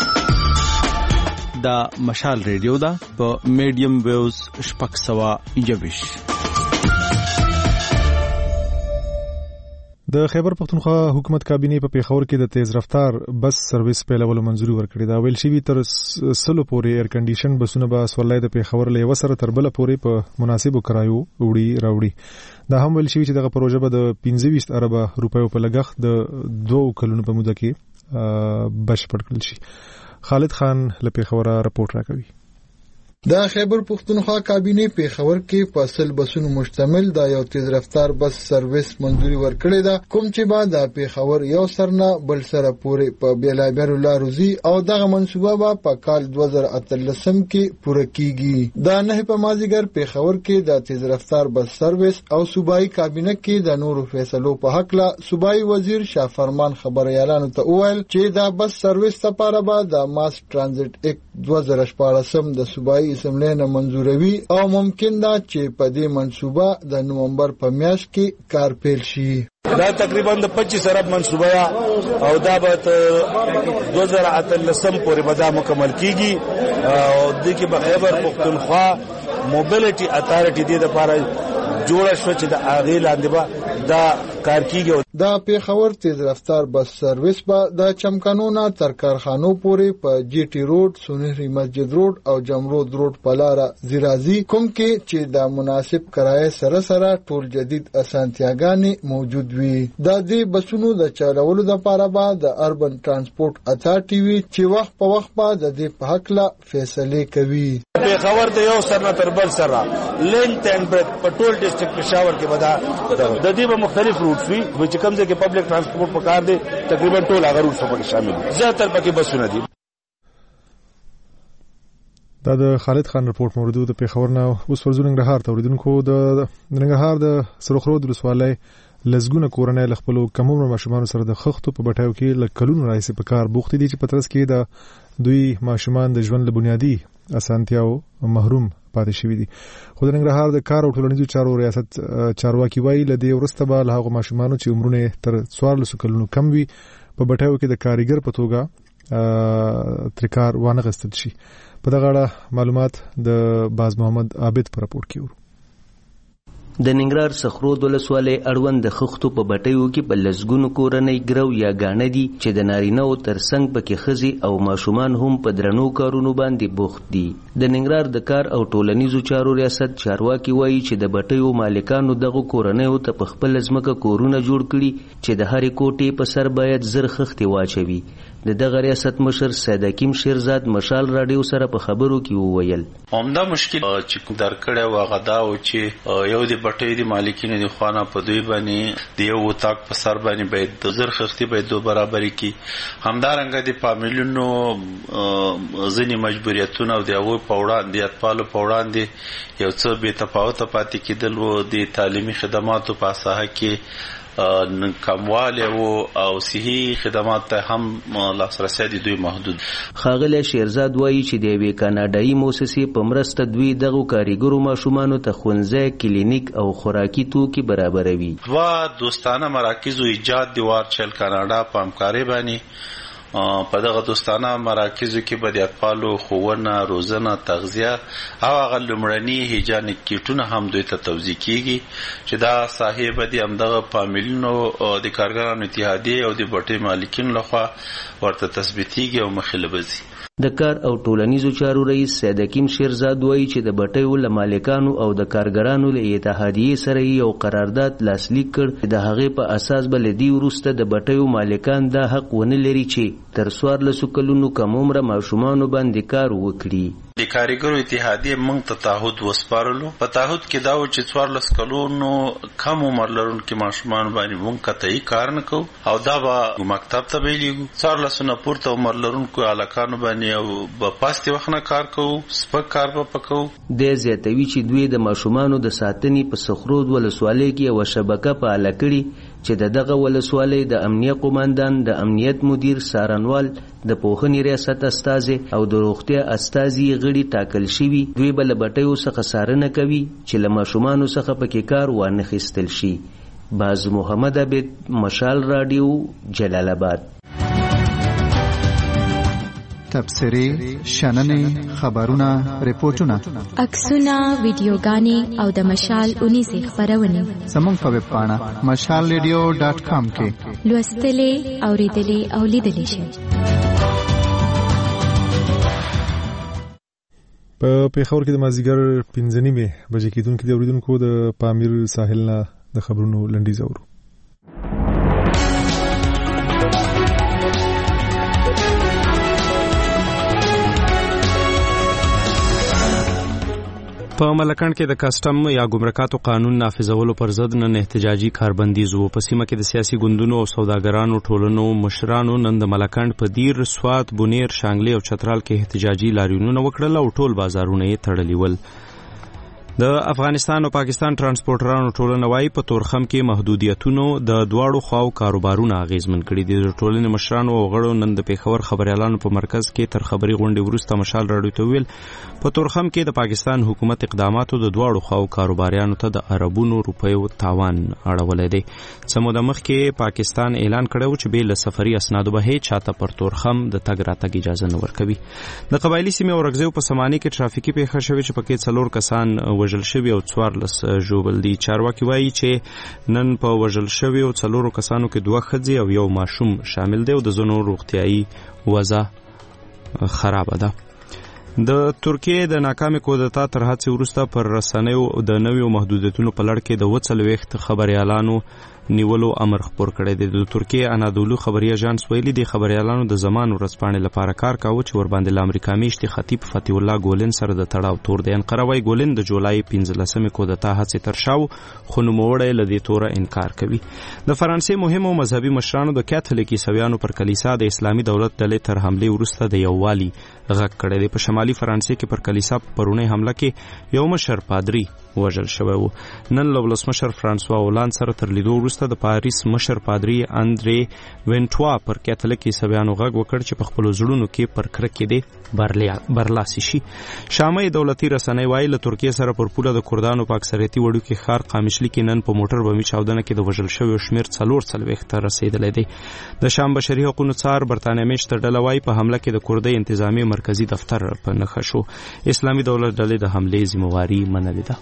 دا مشال ریډیو دا په میډیم ویوز شپږ سوه یوویشت. د خیبر پختونخوا حکومت کابینه په پیښور کې د تیز رفتار بس سرویس پیلولو منځوري ورکړې ده. ویل شوی تر سلو پورې ایر کنډیشن بسونه به سورلای د پیښور له یو سره تر بل پورې په مناسبو کرایو وړي راوړي. دا هم ویل شوی چې دغه پروژه به د پنځه ویشت اربه روپیو په لګښت د دوه کلونو په موده کې بشپړ کړل شي. خالد خان له پیښور راپورټ راکوي. د خیبر پختونخوا کابینه پیښور کې په اصل بسونو مشتمل د یو تیز رفتار بس سرویس منځوري ورکړې ده، کوم چې بعد د پیښور یو سرنه بل سره پورې په بیلابیلو لارو ځي او دغه منصوبه به په کال دوه زره اتلسم کې پوره کیږي. د نه په مازیګر پیښور کې د تیز رفتار بس سرویس او صوبایي کابینه کې د نورو فیصلو په حق له صوبایي وزیر شاه فرمان خبريالانو ته وویل چې د بس سرویس لپاره به د ماس ترانزیت اکټ دوه زره شپاړسم د صوبایي اسمبلی نه منظوروي او ممکن ده چې په دې منصوبه د نومبر په میاشت کې کار پیل شي. دا تقریبا د پچیس ارب منصوبه او دا به دوه زره اتلسم پورې به دا مکمل کیږي او د کې په خیبر پختونخوا موبیلیټي اتارټي دې لپاره جوړه شو چې د اغه لاندې به دا کار کیږي. دا پیښور تیز رفتار بس سرویس به د چمکانونه تر کارخانو پورې په جی ټي روډ، سونهري مسجد روډ او جمرود روډ په لار زیرازي، کوم کې چې د مناسب کرایه سره سره ټول جدید اسانتیاګانې موجود وي. د دې بسونو د چلولو لپاره به د اربن ترانسپورت اتارټي وي چې وخت په وخت به د دې په حق له فیصله کوي. پیښور د یو سر نه تر بل سره لینث اینڈ برث په ټول ډیسټریکټ پېښور کې ودا د دې به مختلف روټس وي چې کوم ځای کې پبلک ترانسپورت په کار دي تقریبا ټول هغه روټس په شامل دي. زیاتره پکې بسونه دي. دا د خالد خان رپورټ موردو د پیښور نه. اوس ورځو ننګرهار ته ورېدونکو د ننګرهار د سرخرود ولسوالۍ لزګونه کورنۍ ل خپل کمومره ماشومان سره د خښتو په بټایو کې ل کلونو راځي په کار بوخت دي چې په ترڅ کې د دوی ماشومان د ژوند له بنیادی اسانتیاو محروم پاتې شوی دي. خو د ننګرهار د کار او ټولنیزو چارو ریاست چارواکي وایي له دې ورسته به له هغو ماشومانو چې عمرونه تر څوارلسو کلونو کم وي په بټایو کې د کاریګر په توګه تر کار وانه غستل شي. په دغه اړه معلومات د باز محمد عابد پر راپور کې. د ننګرهار سرخرود ولسوالۍ اړوند د خښتو په بټیو کې په لسګونو کورنۍ ګرو یا ګاڼه دي چې د نارینه‌و ترڅنګ پکې ښځې او ماشومان هم په درنو کارونو باندې بوخت دي. د ننګرهار د کار او ټولنیزو چارو ریاست چارواکي وایي چې د بټیو مالکانو دغه کورنیو ته په خپل ځمکه کورونه جوړ کړي چې د هرې کوټې په سر باید زر خښتې واچوي. د دغه ریاست مشر سید حکیم شیرزاد مشال راډیو سره په خبرو کې وویل همدا مشکل چې درکړه وغدا او چې یو د بټې د مالکینو د خوانه په دوی باندې د یو وتاک په سر باندې باید د زر خښتې باید دو برابر کی. همدارنګه د فامیلونو ځینې مجبوریتونه او د هغوی په وړاندې اطفالو په وړاندې یو څه بې تفاوته پاتې کېدل و. د تعلیمي خدماتو په ساحه کې کمواله وو او صحي خدمات ته هم لاسرسي د دوی محدود. خاغله شیرزاد وایي چې د یوې کاناډایي موسسې په مرسته دوی دغه کاریګرو ماشومانو ته ښوونځی، کلینیک او خوراکي توکي برابروي. وا دوستانه مراکزو ایجاد دی وارچل کاناډا په همکارۍ باندې په دغه دوستانه مراکزو کې به د اطفالو ښوونه، روزنه، تغذیه او هغه لومړني هیجانیک کیټونه هم دوی ته توزیع کیږي چې دا صاحب دي همدغه فامیلونو د کارګرانو اتحادیې او د بټې مالکینو لخوا ورته تثبیتیږي او مخې له بځي. د کار او ټولنیزو چارو رئیس سید حکیم شیرزاد وایي چې د بټیو له مالکانو او د کارګرانو له اتحادیې سره یو قرارداد لاسلیک کړ. د هغې په اساس به له دې وروسته د بټیو مالکان دا حق ونه لري چې تر څوارلسو کلونو کم عمره ماشومانو باندې کار وکړي. د کاریګرو اتحادیې موږ ته تعهد وسپارلو. په تعهد کې دا و چې څوارلس کلونو کم عمر لرونکي ماشومان باندې موږ قطعي کار نه کوو او دا به مکتب ته بیلیږو. څوارلسو نه پورته عمر لرونکو هلکانو باندې او په پاستې وخت نه کار کوو، سپک کار به پکوو. د زیاتوي چې دوی د ماشومانو د ساتنې په سرخرود ولسوالۍ کې یوه شبکه فعاله کړي چې د دغه ولسوالۍ د امنیه قوماندان، د امنیت مدیر، څارنوال، د پوهنې ریاست استازي او د روغتیا استازي غړي ټاکل شوي. دوی به له بټیو څخه څارنه کوي چې له ماشومانو څخه پکې کار وانخیستل شي. باز محمد عابد، مشال راډیو، جلال آباد. تبصرې شننې خبرونه ریپورتونه عکسونه ویډیوګانې او د مشال اونیزې خبرونه زموږ په ویب پاڼه مشال ریډیو ډاټ کام کې لوستلې اوریدلې او لیدلې شئ. په پیښور کې د مازیګر پنځه نیمې بجې کېدونکو د اوریدونکو د پامیر ساحل نه د خبرونو لنډیز اورو. په ملکند کې د کسټم یا ګمرکاتو قانون نافذولو پر ضد نن احتجاجي کاربندیز وو. په سیمه کې د سیاسي ګوندونو او سوداګرانو ټولنو مشرانو نن د ملکند په دیر، سوات، بونیر، شانګلي او چترال کې احتجاجي لاریونونه وکړل او ټول بازارونه یې تړلي ول. د افغانستان او پاکستان ترانسپورټرانو ټولنه وايي په تورخم کې محدودیتونو د دواړو خواو کاروبارونه اغیزمن کړي دي. د ټولنې مشرانو او غړو نن د پیښور خبريالانو په مرکز کې تر خبري غونډې وروسته مشال راډیو ته ویل په تورخم کې د پاکستان حکومت اقداماتو د دواړو خواو کاروباریانو ته د اربونو روپیو تاوان اړولې دي. سمو د مخ کې پاکستان اعلان کړو چې به له سفري اسنادو به هیڅ چاته پر تورخم د تګ راتګ اجازه نه ورکوي. د قبایلی سیمه ورغزیو په سماني کې ترافیکي پیښه شوې چې پکې څلور کسان وژل شوي او څوارلس ژوبل دي. چارواکي وایي چې نن په وژل شوي او څلورو کسانو کې دوه ښځې او یو ماشوم شامل دی او د ځینو روغتیایي وضع خرابه ده. د ترکیې د ناکامې کودتا تر هڅې وروسته پر رسنیو د نویو محدودیتونو په لړ کې د اووه څلوېښت خبریالانو نیولو امر خپور کړی دی. د ترکیې انادولو خبري اژانس ویلي دی خبریالانو د زمان ورځپاڼې لپاره کار کاوه چې ورباندې له امریکا میشتي خطیب فتح الله ګولن سره د تړاو تور دی. انقره وايي ګولن د جولای پنځلسمې کودتا هڅې تر شا خو نوموړی له دې توره انکار کوي. د فرانسې مهمو مذهبي مشرانو د کاتولیک عیسویانو پر کلیسا د اسلامي دولت ډلې تر حملې وروسته د یووالي غږ کړی دی. په شمالي فرانسې کې پر کلیسا په پرونۍ حمله کې یو مشر پادری وژل شوی و. نن له ولسمشر فرانسوا هولند سره تر لیدو وروسته د پاریس مشر پادری اندرې وینټوا پر کاتولیک عیسویانو غږ وکړ چې په خپلو زړونو کې پر کرکې دی برلاسي شي. شامي دولتي رسنۍ وایي له ترکیې سره پر پوله د کردانو په اکثریتي وړوکي ښار قامشلي کې نن په موټر بمي چاودنه کې د وژل شویو شمېر څلور څلوېښت ته رسېدلی دی. د شام بشري حقوقو څار برتانیا میشته ډله وایي په حمله کې د کردۍ انتظامي مرکزي دفتر په نښه شو. اسلامي دولت ډلې د حملې ذمہواري منلې ده.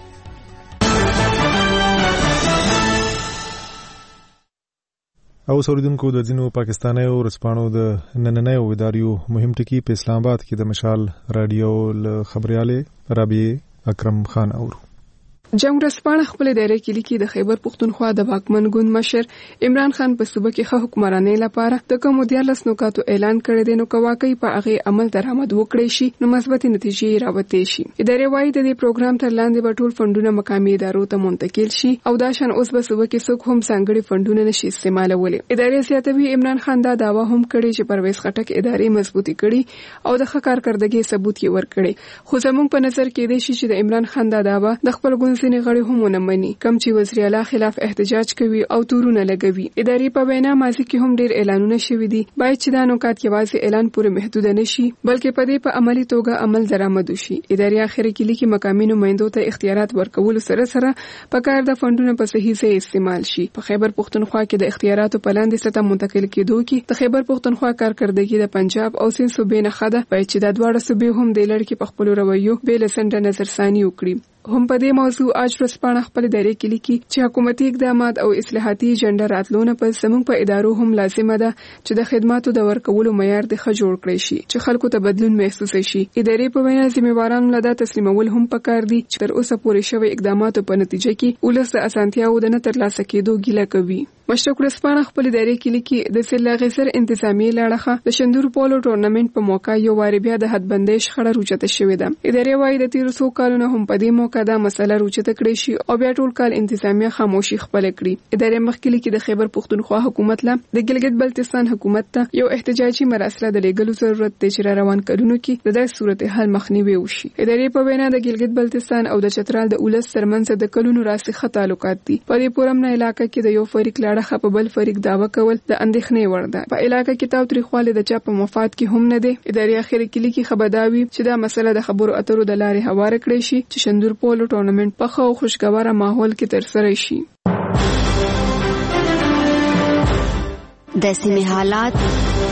او سوریدونکو د ځینو پاکستاني ورځپاڼو د نننۍ اداریو مهم ټکی په اسلام آباد کې د مشال رادیو ل خبرياله رابعه اکرم خان اورو. جنگ رسپانه خپل دایره کې لیکي د خیبر پختونخوا د واکمن ګوند مشر عمران خان په صوبه کې ښه حکمرانۍ لپاره د کوم دیارلس نوکاتو اعلان کړی دی نو کواکۍ په هغه عمل درآمد وکړي شي نو مثبت نتیجې راوته شي. ادارې وايي د دې پروګرام تر لاندې به ټول فندونه مقامي ادارو ته منتقل شي او دا شان اوس به صوبه کې څوک هم ځانګړي فندونه نشي استعمالولې. ادارې زیاتوي عمران خان دا داوا هم کړی چې پرویز خټک ادارې مضبوطی کړي او د ښه کارکردګۍ ثبوت یې ورکړي. خو زموږ په نظر کې دی چې د عمران خان دا داوا د خپل ګوند سینې غړي هم ونه مني کم چې وزیر اعلی خلاف احتجاج کوي او تورونه لګوي. ادارې په وینا ماضي کې هم ډېر اعلانونه شوي دي باید چې دا نوکات یوازې اعلان پورې محدود نه شي بلکې په دې په عملی توګه عمل درآمد وشي. ادارې اخر کې لیکي مقامي نمائندو ته اختیارات ورکول سره سره په کار د فندونو په صحیح ځای استعمال شي. په خیبر پختونخوا کې د اختیاراتو په لاندې سطح منتقل کېدو کې د خیبر پختونخوا کارکردګي د پنجاب او سند صوبې نه خده باید چې د دواړو صوبې هم د لړ کې په خپل رویو به لسند نظرثاني وکړي. هم په دې موضوع اج ورځپاڼه خپل دایره کې لیکي چې حکومتي اقدامات او اصلاحاتي اجنډا راتلونه په زموږ په ادارو هم لازمه ده چې د خدماتو د ورکولو معیار د ښه جوړ کړی شي چې خلکو ته بدلون محسوس شي. ادارې په وینا ذمہوارانو له دا تسلیمول هم پکار دي چې تر اوسه پورې شوی اقداماتو په نتیجه کې ولس د اسانتیاو د نه ترلاسه کېدو ګیله کوي. مشرق ورځپاڼه خپل دایره کې لیکي د سلا غسر انتظامی لاړه د شندور پولو ټورنمنت په موقع یو واری بیا د حدبندۍ شخړه روچته شوې ده. ادارې وايي د تیر څو کالونو هم په دې موقع دا مسله روچته کړې شي او بیا ټول کال انتظامیه خاموشي خپل کړي. ادارې مخکې لیکي د خیبر پختونخوا حکومت له د ګلګت بلتستان حکومت ته یو احتجاجي مراسله د لګلو ضرورت دی چې روان کړونکو کې د دې صورتحال مخنیوي وشي. ادارې په وینا د ګلګت بلتستان او د چترال د اولس ترمنځ د کلونو راسخه تعلقات دي. په دې پورمنه علاقې کې د یو فریق لاړه په بل فریق داوا کول د اندېښنې وړ ده. په علاقې کې تاوتریخواله د چا په مفاد کې هم نه دی. ادارې اخر کې لیکي خبرداوي چې دا مسله د خبرو اترو د لارې هواره کړې شي چې شندور پولو ټورنمنت په خو خوشګواره ماحول کې ترسره شي. د سیمې حالات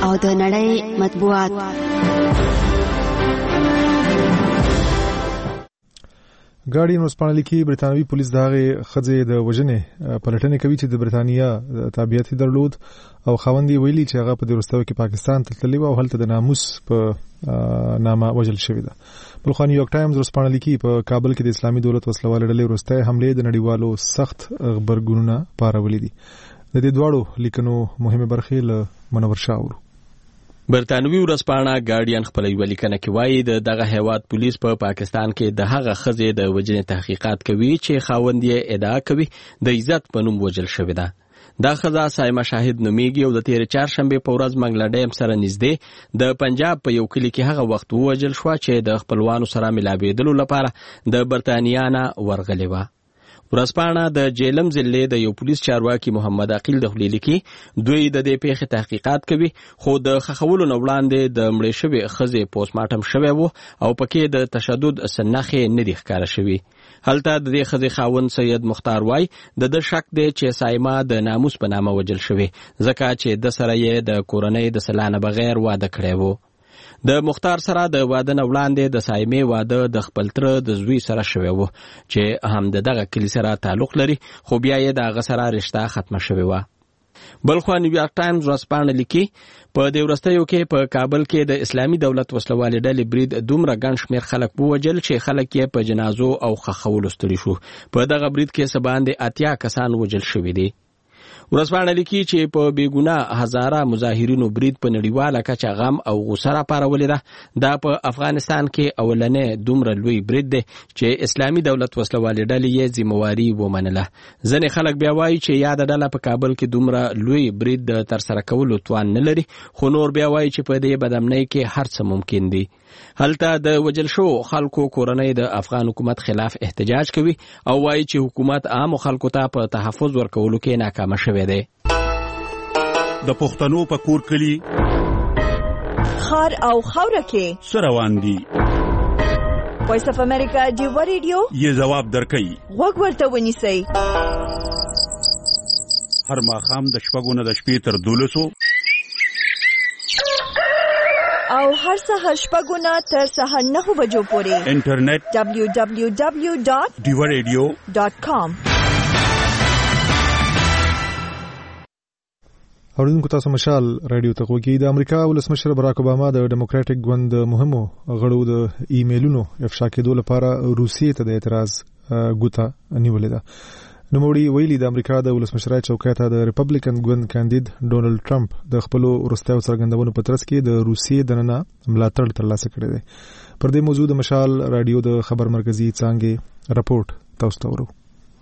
او د نړۍ مطبوعات. ګارډین ورځپاڼه لیکي برتانوي پولیس د هغې ښځې د وژنې پلټنې کوي چې د برتانیا تابعیت یې درلود او خاوند یې ویلي چې هغه په دې وروستیو کې پاکستان ته تللې وه او هلته د ناموس په نامه وژل شوې ده. بلخوا نیویارک ټایمز ورځپاڼه لیکي په کابل کې د اسلامي دولت وسلوالې ډلې وروستۍ حملې د نړیوالو سخت غبرګونونه پارولي دي. د دې دواړو لیکنو مهمه برخې له منور شاه اورو. برتانوي ورځپاڼه ګارډین خپل یو لیکنه کې وایي د دغه هیواد پولیس په پا پاکستان کې د هغه ښځې د وژنې تحقیقات کوي چې خاوند یې ادعا کوي د عزت په نوم وژل شوې ده. دا ښځه سایمه شاهد نومیږي او د تېرې چهارشنبې په ورځ منګله ډیم سره نږدې د پنجاب په یو کلي کې هغه وخت ووژل شوه چې د خپلوانو سره ملابېدلو لپاره د برتانیا نه ورغلې وه. ورځپاڼه د جیلم ضلع د یو پولیس چارواکي محمد عقیل د خولې لیکي دوی د دې پیښې تحقیقات کوي خو د خښولو نه وړاندې د مړې شوې ښځې پوسټمارټم شوی و او پکې د تشدد څه نښې نه دي ښکاره شوي. هلته د دې ښځې خاوند سید مختار وای د ده شک دی چې سایمه د ناموس په نامه وژل شوې ځکه چې د سره یې د کورنۍ د سلا نه بغیر واده کړی و. د مختار سره د واده نه وړاندې د سایمې واده د خپل تره د زوی سره شوی و چې هم د دغه کلي سره تعلق لري خو بیا یې د هغه سره رشته ختمه شوې وه. بلخوا نیویارک ټایمز ورځپاڼه لیکي په دې وروستیو کې په کابل کې د اسلامي دولت وسلوالې ډلې برید دومره ګڼ شمېر خلک ووژل چې خلک یې په جنازو او ښخولو ستړي شو. په دغه برید کې څه باندې اتیا کسان وژل شوي دي. ورځپاڼه لیکي چې په بېګناه هزاره مظاهرینو برید په نړیواله کچه غم او غوسه راپارولې ده. دا په افغانستان کې اولنی دومره لوی برید دی چې اسلامي دولت وسلوالې ډلې یې ذمهواري ومنله. ځینې خلک بیا وایي چې یاده ډله په کابل کې دومره لوی برید د ترسره کولو توان نه لري خو نور بیا وایي چې په دې بدامنۍ کې هر څه ممکن دي. هلته د وژل شوو خلکو کورنۍ د افغان حکومت خلاف احتجاج کوي او وایي چې حکومت عامو خلکو ته په تحفظ ورکولو کې ناکامه شوی دی. د پښتنو په کور کلی خار او خوره کې څه روان دي؟ وایس اف امریکا ډیو ریډیو یې ځواب درکوي. غوږ ورته ونیسئ. هر ماښام د شپږو نه د شپې تر دولسو او هر سهار شپږو نه تر سهار نهو بجو پورې انټرنیټ دبلیو دبلیو دبلیو ډاټ ډیو ریډیو ډاټ کام. اوریدونکو تاسو مشال رادیو ته غوږی. د امریکا ولسمشر براک اوباما د ډیموکراټک ګوند مهمو غړو د ایمیلونو افشا کېدو لپاره روسیې ته د اعتراض ګوته نیولې ده. نوموړي ویلي د امریکا د ولسمشرۍ چوکۍ ته د ریپبلیکن ګوند کاندید ډونالد ټرمپ د خپلو وروستیو څرګندونو په ترڅ کې د روسیې دننه ملاتړ ترلاسه کړی دی. پر دې موضوع د مشال رادیو د خبر مرکزی څانګې راپورټ تاسو ته ورو.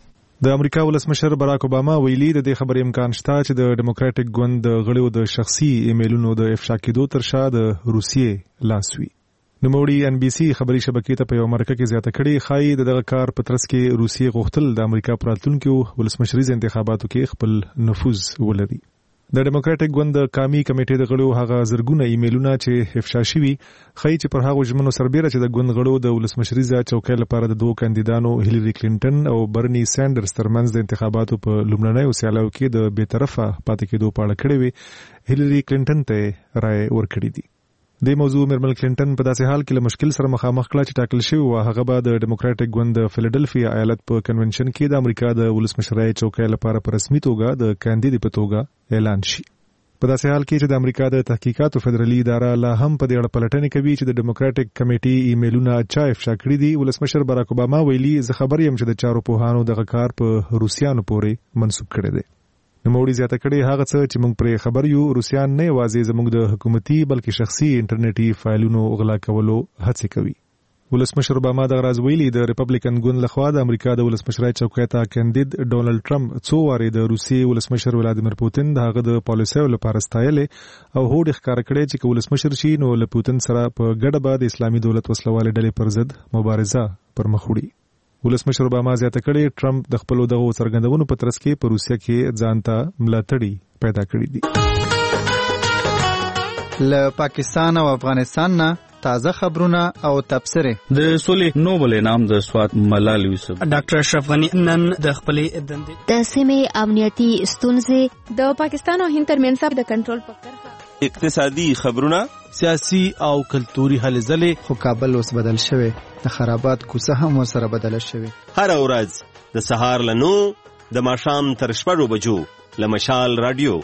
د امریکا ولسمشر براک اوباما ویلي د دې خبرې امکان شته چې د ډیموکراټک ګوند د غړو د شخصي ایمیلونو د افشا کېدو تر شا د روسیې لاس وي. نوموړي ان بي سي خبري شبکې ته په یو مرکه کې زیاته کړې ښایي د دغه کار په ترڅ کې روسیې غوښتل د امریکا په راتلونکو ولسمشریز انتخاباتو کې خپل نفوذ ولري. د ډیموکراټک ګوند د قامي کمیټې د غړو هغه زرګونه ایمیلونه چې افشا شوي ښایي چې پر هغو ژمنو سربیره چې د ګوند غړو د ولسمشریزه چوکۍ لپاره د دوه کاندیدانو هیلری کلینټن او برني سانډرز ترمنځ د انتخاباتو په لومړنیو سیالیو کې د بې طرفه پاتې کېدو په اړه کړې وي. هیلری کلینټن ته رائے ورکړې دي. د موضوع میرمن کلینټن په داسې حال کې له مشکل سره مخامخ کړه چې ټاکل شوی و هغه به د ډیموکراټک ګوند د فیلډلفیا ایالت په کنونشن کې د امریکا د ولسمشرۍ چوکۍ لپاره په رسمي توګه د کاندید په توګه اعلان شي. په داسې حال کې چې د امریکا د تحقیقاتو فدرالي اداره لا هم په دې اړه پلټنې کوي چې د ډیموکراټک کمیټې ایمیلونه چا افشا کړي دي. ولسمشر براک اوباما ویلي زه خبر یم چې د چارو پوهانو دغه کار په روسیانو پورې منسوب کړی دی. نوموړي زیاته کړې هغه څه چې موږ پرې خبر یو روسیان نه یوازې زموږ د حکومتي بلکې شخصي انټرنیټي فایلونو غلا کولو هڅې کوي. ولسمشر اوباما د غراز ویلي د ریپبلیکن ګوند لخوا د امریکا د ولسمشرۍ چوکۍ ته کاندید ډونالد ټرمپ څو وارې د روسیې ولسمشر ولادیمیر پوتین د هغه د پالیسیو لپاره ستایلې او هوډ ښکاره کړی چې ولسمشر شي نو له پوتین سره په ګډه به د اسلامي دولت وسلوالې ډلې پر ضد مبارزه پر مخ وړي. ولسمشر اوباما زیاته کړې ټرمپ د خپلو دغو څرګندونو په ترڅ کې په روسیه کې ځان ته ملاتړي پیدا کړي دي. له پاکستان او افغانستان نه تازه خبرونه او تبصره. د سولې نوبل انعام د سواد ملال یوسف ډاکټر اشرف غنی نن د خپلې دندې د سیمې امنیتي ستونزې د پاکستان او هند ترمنځ د کنټرول په کرښه اقتصادي خبرونه، سیاسي او کلتوري هلې ځلې. خو کابل اوس بدل شوی، د خرابات کوڅه هم ورسره بدله شوې. هر ورځ د سهار له نو د ماښام تر شپږو بجو له مشال رادیو.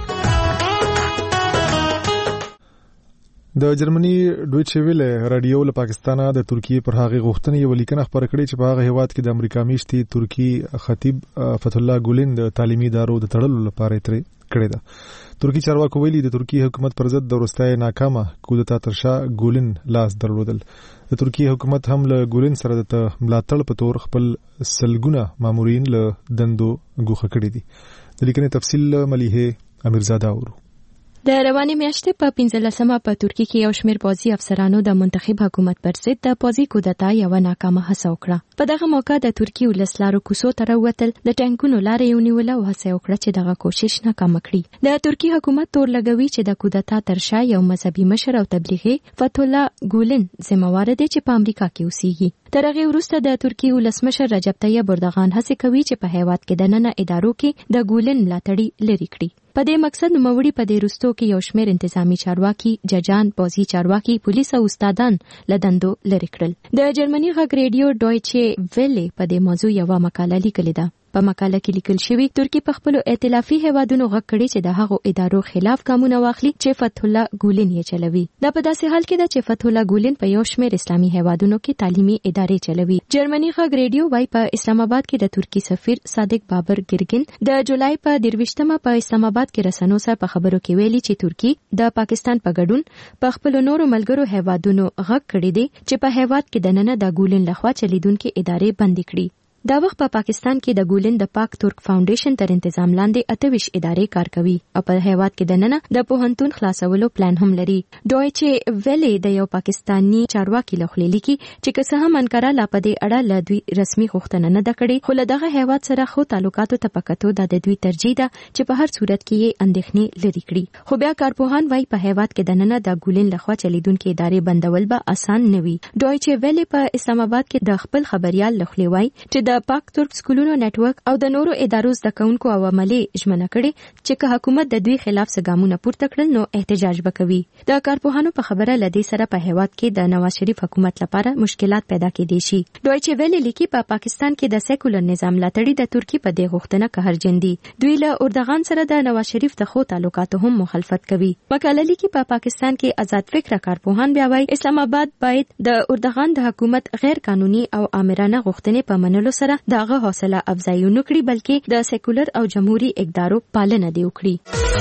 د جرمني ډویچه ویله رادیو له پاکستانه د ترکیه پر هغه غوښتنې یو لیکنه خبره کړې چې په هغه هیواد کې د امریکا میشتي ترکی خطیب فتح الله ګولن د تعلیمي ادارو د تړلو لپاره ترې کړې ده. ترکی چارواکو ویلي د ترکی حکومت پر ضد د وروستۍ ناکامه کودتا ترشا ګولن لاس درلودل. د ترکی حکومت هم له ګولن سره د ملاتړ په تور خپل سلګونه مامورین له دندو ګوښه کړي دي. د لیکنې تفصیل ملیحه امیرزاده اورو. د روانې میاشتې په پنځلسمه په ترکیه کې یو شمېر پوځي افسرانو د منتخب حکومت پر ضد د پوځي کودتا یوه ناکامه هڅه وکړه. په دغه موقع د ترکیې ولسلارو کوڅو ته راووتل، د ټانکونو لارې یې ونیوله او هڅه وکړه چې دغه کوشش ناکامه کړي. د ترکیې حکومت تور لګوي چې د کودتا تر شا یو مذهبي مشر او تبلیغي فتح الله ګولن ذمہوار دی چې په امریکا کې اوسېږي. تر هغې وروسته د ترکیې ولسمشر رجب طیب اردوغان هڅې کوي چې په هیواد کې دننه ادارو کې د ګولن ملاتړي لرې کړي. په دې مقصد نوموړي په دې وروستو کې یو شمېر انتظامی چارواکي، ججان، پوځي چارواکي، پولیس او استادان له دندو لرې کړل. د جرمني غږ ریډیو ډویچه ویلې په دې موضوع یوه مقاله لیکلې ده. په مقاله کې لیکل شوی ترکیه په خپل ائتلافي هیوادونو غږ کړي چې د هغو ادارو خلاف ګامونه واخلي چې فتح الله ګولن یې چلوي. دا په داسې حال کې ده چې فتح الله ګولن په یو شمېر اسلامي هیوادونو کې تعلیمي ادارې چلوي. جرمني غږ ریډیو وايي په اسلام آباد کې د ترکی سفیر صادق بابر ګرګین د جولای په درویشتمه په اسلام آباد کې رسنیو سره په خبرو کې ویلي چې ترکی د پاکستان په ګډون په خپل نورو ملګرو هیوادونو غږ کړي دي چې په هیواد کې دننه د ګولن لخوا چلیدونکو ادارې بندي کړي. دا وخت په پا پاکستان کې د ګولن د پاک ترک فاونډیشن تر تنظیم لاندې اتهویش ادارې کار کوي او په هیواد کې دننه د پوهنتون خلاصولو پلان هم لري. ډویچه ویلې د یو پاکستانی چارواکي لخوا لیکي چې که څه هم انکارا لا په دې اړه له دوی رسمي غوښتنه نه ده کړې، خو له دغه هیواد سره خو تعلقاتو ته پکتو د دوی ترجیح ده چې په هر صورت کې یې اندېښنې لري کړي. خو بیا کارپوهان وايي په هیواد کې دننه د ګولن لخوا چلیدونکو ادارې بندول به آسان نه وي. ډویچه ویلې په اسلام آباد کې د خپل خبريال لخوا وايي چې د پاک ترک سکولونو نتورک او د نورو ادارو زده کوونکو او عملي ژمنه کړي چې که حکومت د دوی خلاف څه ګامونه پورته کړل نو احتجاج وکوي. د کارپوهانو په خبره لدی سره په هیواد کې د نواز شریف حکومت لپاره مشکلات پیدا کېدي شي. ډویچه ویلې لیکي په پاکستان کې د سیکولر نظام لاتړي د ترکی په دې غوښتنه قهرجن دي. دوی له اردوغان سره د نواز شریف د خو تعلقاتو هم مخالفت کوي. مقاله لیکي په پاکستان کې آزاد فکر کارپوهان بیا وايي اسلام آباد باید د اردوغان د حکومت غیر قانوني او آمرانه غوښتنې په منلو سره دغه حوصله افزایی نه کړي بلکې د سیکولر او جمهوریت اقدارو پالنه دی وکړي.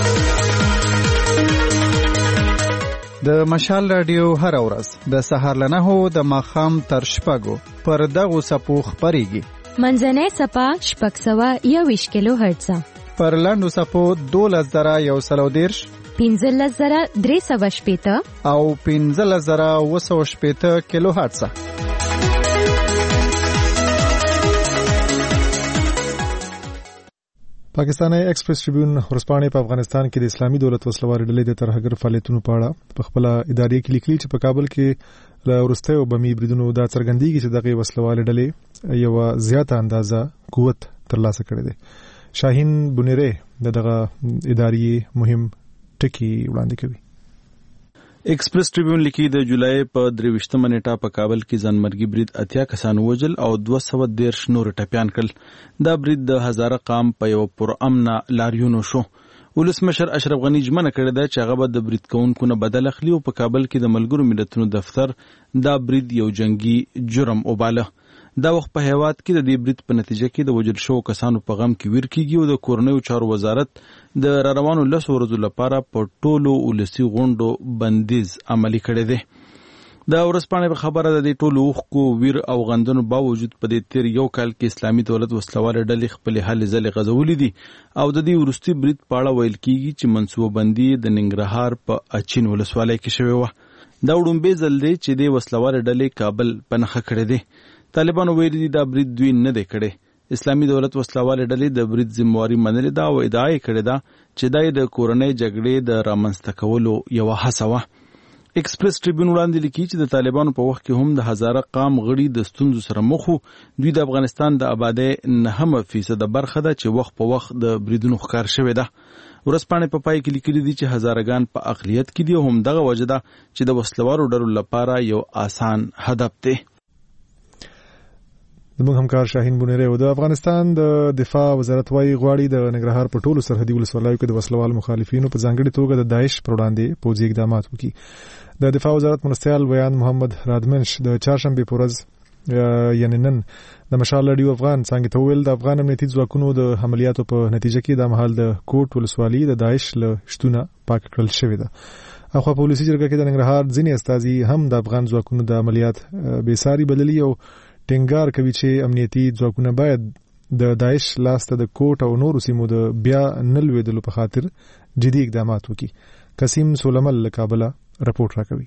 د مشال رادیو هر ورځ د سهار له نهو د ماښام تر شپږو پر دغو څپو خپرېږي. منځنۍ څپه شپږ سوه یوویشت کیلو هرتزه، پر لنډو څپو دولس زره یو سل او دېرش، پنځلس زره درې سوه شپېته او پنځلس زره اوه سوه شپېته کیلو هرتزه. پاکستاني ایکسپریس ټریبیون ورسپانې په افغانستان کې د اسلامي دولت وسلواري ډلې د ترهګر فعالیتونو په اړه په خپل ادارې کې لیکلي چې په کابل کې له وروستیو بمي بریدونو دا څرګندېږي چې دغه وسلواري ډلې یو زیاته اندازه قوت ترلاسه کړی دی. شاهین بنيره دغه ادارې مهم ټکی وړاندې کوي. ایکسپریس ټریبیون لیکي د جولای په درویشتمه نیټه په کابل کې ځانمرګي برید اتیا کسان وژل او دوه سوه دېرش نور ټپیان کړل. دا برید د هزاره قام په یو پرامنه لاریونو شو. ولسمشر اشرف غنی ژمنه کړې ده چې هغه به د برید کوونکو نه بدل اخلي او په کابل کې د ملګرو ملتونو دفتر دا برید یو جنگي جرم وباله. دا وخت په هیواد کې د دې برید په نتیجه کې د وژل شوو کسانو په غم کې ویر کیږي او د کورنیو چارو وزارت د راروانو لسو ورځو لپاره په ټولو ولسي غونډو بندیز عملي کړی دی. د ورځپاڼې په خبره د دې ټولو اوښکو ویر او غندنو باوجود په دې تیر یو کال کې اسلامي دولت وسلوالې ډلې خپلې هلې ځلې غځولې دي او د دې وروستي برید په اړه ویل کیږي چې منصوبه بندي د ننګرهار په اچین ولسوالۍ کې شوې وه. دا وړومبی ځل دی چې دې وسلوالې ډلې کابل په نښه کړی دی. طالبانو ویلي دي دا برید دوی نه دی کړی. اسلامي دولت وسلوالې ډلې د برید ذمہواري منلې ده او ادعا یې کړې ده چې دا د کورنۍ جګړې د رامنځته کولو یوه هڅه وه. ایکسپریس ټریبیون وړاندې لیکي چې د طالبانو په وخت کې هم د هزاره قام غړي د ستونزو سره مخ وو. دوی د افغانستان د آبادۍ نهمه فیصده برخه ده چې وخت په وخت د بریدونو ښکار شوې ده. ورځپاڼې په پای کې لیکلي دي چې هزارګان په اقلیت کې دي او همدغه وجه ده چې د وسلوارو ډلو لپاره یو آسان هدف دی. زموږ همکار شاهین بونیری و د افغانستان د دفاع وزارت وايي غواړي د ننګرهار په ټولو سرحدي ولسوالیو کې د وسلوال مخالفینو په ځانګړي توګه د داعش پر وړاندې پوځي اقدامات وکړي. د دفاع وزارت مرستیال ویان محمد رادمنش د چهارشنبه په ورځ یعنی نن د مشال رادیو افغان څنګه ته ویل د افغان امنیتي ځواکونو د عملیاتو په نتیجه کې د مهال د کوټ ولسوالي د داعش له شتونه پاک کړل شوې ده. اخو پولیسي جرګه کې د ننګرهار ځینې استازي هم د افغان ځواکونو د عملیات بیساري بللي او ټینګار کوي چې امنیتي ځواکونه باید د داعش لاسته د کوټ او نورو سیمو د بیا نه لوېدلو په خاطر جدي اقدامات وکړي. قسیم سولمل له کابله رپورټ راکوي.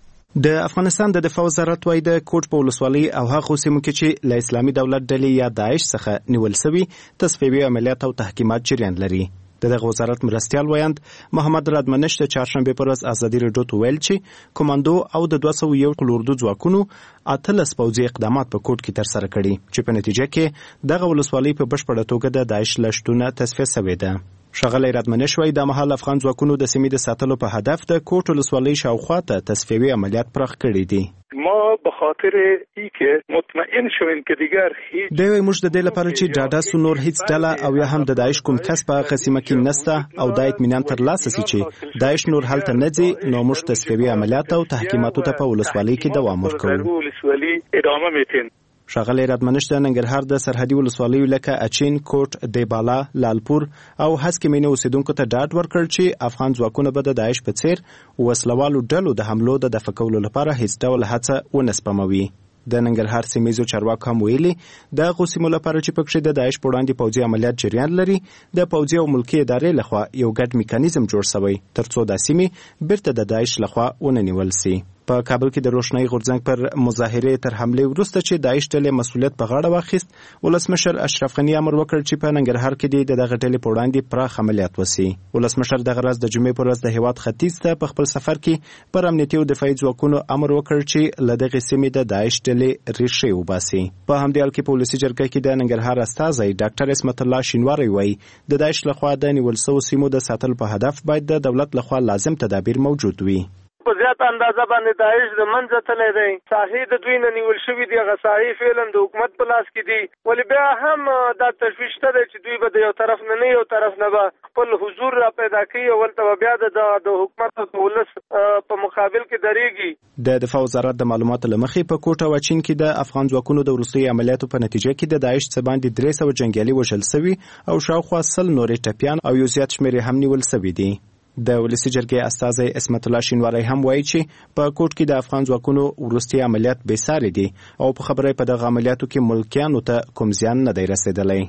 د افغانستان د دفاع وزارت وايي د کوټ په ولسوالۍ او هغو سیمو کې چې له اسلامي دولت ډلې یا داعش څخه نیول شوي تصفیوي عملیات او تحکیمات جریان لري. د دغه وزارت مرستیال ویاند محمد رادمنش د چهارشنبه پر ورځ ازادي راډیو ته ویل چې کمانډو او د دوه سوه یو قلوردو ځواکونو اتلس پوځي اقدامات په کوټ کې ترسره کړي چې په نتیجه کې دغه ولسوالۍ په بشپړه توګه د داعش له شتونه تصفیه شوې ده. ښاغلی رادمنش وايي د مهال افغان ځواکونو د سیمې د ساتلو په هدف د کوټ ولسوالۍ شاوخوا ته تصفیوي عملیات پراخ کړي دي. ما به خاطر اینکه مطمئن شویم که دیگر هیچ دوی موږ د دې لپاره چې ډاډه سو نور هیڅ ډله او یا هم د داعش کوم کس په قسمه کې نسته او د اطمینان تر لاسه سي چې داعش نور هلته نه ځي نو موږ تصفیوي عملیات او تحکیماتو ته په ولسوالۍ کې دوام ورکوو. ولسوالۍ ادامه میتین. ښاغلی رادمنش د ننګرهار د سرحدي ولسوالیو لکه اچین، کوټ، دیبالا، لالپور او هسکې مینې اوسیدونکو ته ډاډ ورکړ چې افغان ځواکونه به د داعش په څیر وسلوالو ډلو د حملو د دفع کولو لپاره هیڅ ډول هڅه ونه سپموي. د ننګرهار سیمیزو چارواکو هم ویلي د هغو سیمو لپاره چې پکښې د داعش په وړاندې پوځي عملیات جریان لري د پوځي او ملکي ادارې لخوا یو ګډ میکانیزم جوړ شوی تر څو دا سیمې بیرته د داعش لخوا ونه نیول سي. په کابل کې د روشنايي غورځنګ پر مظاهرې تر حمله وروسته چې داعش ډلې مسؤلیت په غاړه واخیست، ولسمشر اشرف غني امر وکړ چې په ننګرهار کې د دغه ډلې په وړاندې پراخ عملیات وسي. ولسمشر دغه ورځ د جمعې پر ورځ د هیواد ختیځ ته په خپل سفر کې پر امنیتي او دفاعي ځواکونو امر وکړ چې له دغې سیمې د داعش ډلې ریښې وباسي. په همدې حال کې په ولسي جرګه کې د ننګرهار استازی ډاکټر اسمت الله شینواری وایي د داعش لخوا د نیول شوو سیمو د ساتلو په هدف باید د دولت لخوا لازم تدابیر موجود وي. په زیات اندازه باندې داعش د منځه تللی دی. ساحې د دوی نه نیول شوي دي. هغه ساحې فعلا د حکومت په لاس کې دي، ولې بیا هم دا تشویش شته دی چې دوی به د یو طرف نه نه یو طرف نه به خپل حضور را پیدا کوي او هلته به بیا د حکومت او د ولس په مقابل کې درېږي. د دفاع وزارت د معلوماتو له مخې په کوټه او چین کې د افغان ځواکونو د وروستیو عملیاتو په نتیجه کې د داعش څخه باندې درې سوه جنګیالي وژل شوي او شاوخوا سل نورې ټپیان او یو زیات شمېر هم نیول شوي دي. د ولسي جرګې استازی اسمت الله شینواری هم وایي چې په کوټ کې د افغان ځواکونو وروستي عملیات بې ساري دي او په خبره په دغه عملیاتو کې ملکیانو ته کوم زیان نه دی رسېدلی.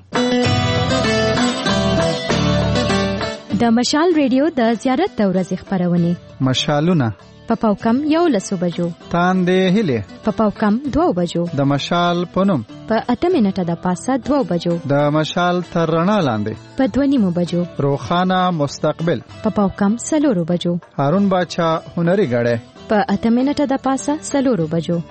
د مشال ریډیو د زیارت د ورځې خپرونې مشالونه په پاوکم یو لسو بجو، تاندې هلې په پاوکم دوه بجو، د مشال پونم په اته منټه د پاسه دوه بجو، د مشال تر رڼا لاندې په دوه نیمو بجو، روخانه مستقبل په پاوکم څلورو بجو، هارون باچا هنري غړې په اته منټه د پاسه څلورو بجو.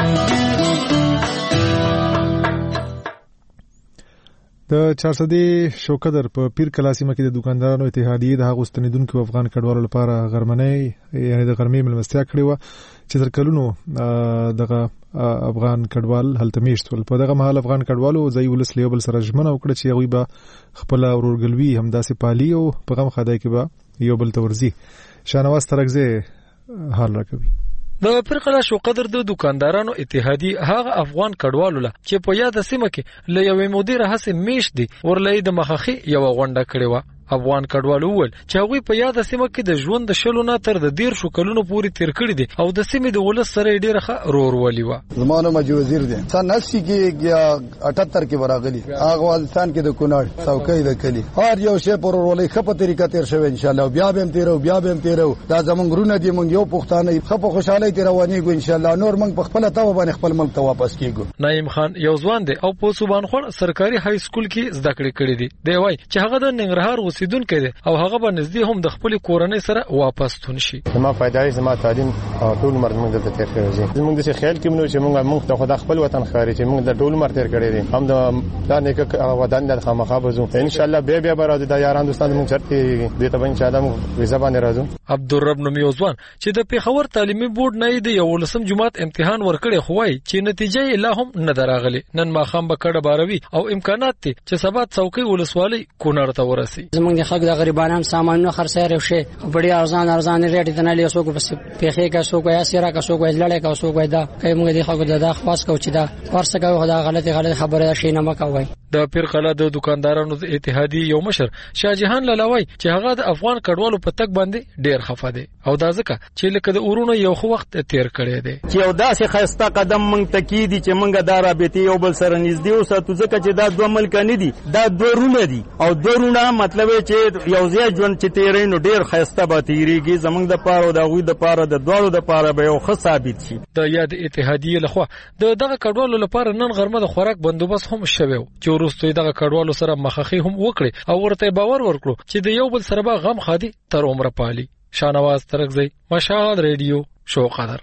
د چارسدې شوکدر په پیر کلاسیمه کې د دکاندارانو اتحادیې د هغو ستنیدونکو افغان کډوالو لپاره غرمنۍ یعنی د غرمې مېلمستیا کړې وه چې تر کلونو دغه افغان کډوال هلته میشت ول. په دغه مهال افغان کډوالو ځایي ولس له یو بل سره ژمنه وکړه چې هغوی به خپله ورورګلوي همداسې پالي او په غم خدای کې به یو بل ته ورځي. شاهنواز ترکزی حال راکوي. د پرقلا شو قدر د دکاندارانو اتحادی هغه افغان کډوالو له چې په یاد سیمه کې له یوې مودې راهسې میشت دي ورلې د مخخي یو غونډه کړې و. افغان کډوالو ول چې هغوی په یاد سیمه کې د ژوند د شلو نه تر د ډیر شو کلونو پورې تیر کړی دي او د سیمې د ولس سره ډیره ښه رورولي و. زمانو مجو وزیر دي سن اسی کې یا اٹھہتر کې وراغلي هغه افغانستان کې د کونړ څوکۍ د کلی هر یو شی پر ورولي خپه طریقه تیر شوی ان شاء الله بیا به تیرو بیا به تیرو دا زمونږ رونه دي مونږ یو پښتانه خپه خوشاله تیر روانيږو ان شاء الله نور مونږ په خپل تاو باندې خپل ملک ته واپس کیږو. نعیم خان یو ځوان دی او په صوبان خور سرکاري های سکول کې زده کړې کړې دي. دی وای چې هغه د ننګرهار اوسیدونکو دی او هغه به نږدې هم د خپل کورنۍ سره واپس ستون شي. زما پیدایش زما تعلیم ټول عمر موږ دلته تیر کړی دی. زموږ د خیال کې مونږ چې موږ موږ د خدای خپل وطن خاري چې موږ د ټول عمر تیر کړی دی هم د دا نیکه ودان د خامخا بزو ان شاء الله به به راځي د یاران دوستان موږ چرته دې ته ان شاء الله موږ ویزا باندې راځو. عبدالرب نومي ځوان چې د پیښور تعلیمي بورډ نه دی یو لسم جماعت امتحان ورکړي خوای چې نتیجه لا هم نه دراغلي. نن ماخام بکړه باروي او امکانات دي چې سبات څوکۍ ولسوالۍ کونړ ته ورسي. زمونږ د خلک د غریبانو سامانونو خرڅه راوښي ډېر ارزان ارزان ریټ ته نه لیسو کو بس پیخې کا سو کو یا سیرا کا سو کو لړې کا سو کو دا کای موږ د خلکو د خاص کو چې دا ورسره کوي خدا غلطي غلط خبره شي نه مکوي. د پیرقلا د دکاندارانو د اتحادیې یو مشر شاهجهان لالاوی چې هغه د افغان کډوالو په تک باندې ډیر خفه دی او دا ځکه چې لکه د اورونو یو خو وخت تیر کړی دی چې یو داسې خسته قدم مونږ تکیدي چې مونږ دا رابطې یو بل سره نږدې اوساتو ځکه چې دا دوه ملک نه دي دا دوه رونه دي او دوه رونه مطلب چې یو ځای ژوند چې تیرې نو ډیر خسته به تیریږي زمونږ د پاره او د غوي د پاره د دوړو د پاره به یو ښه ثابت شي. د یاد اتحادیې لخوا د دغه کډوالو لپاره نن غرمه د خوراک بندوبست هم شوی چې وروسته دغه کډوالو سره مخخي هم وکړي او ورته باور ورکړو چې د یو بل سره به غم خادي تر عمره پالي. شانواز ترکزی مشال ریډیو شو قدر.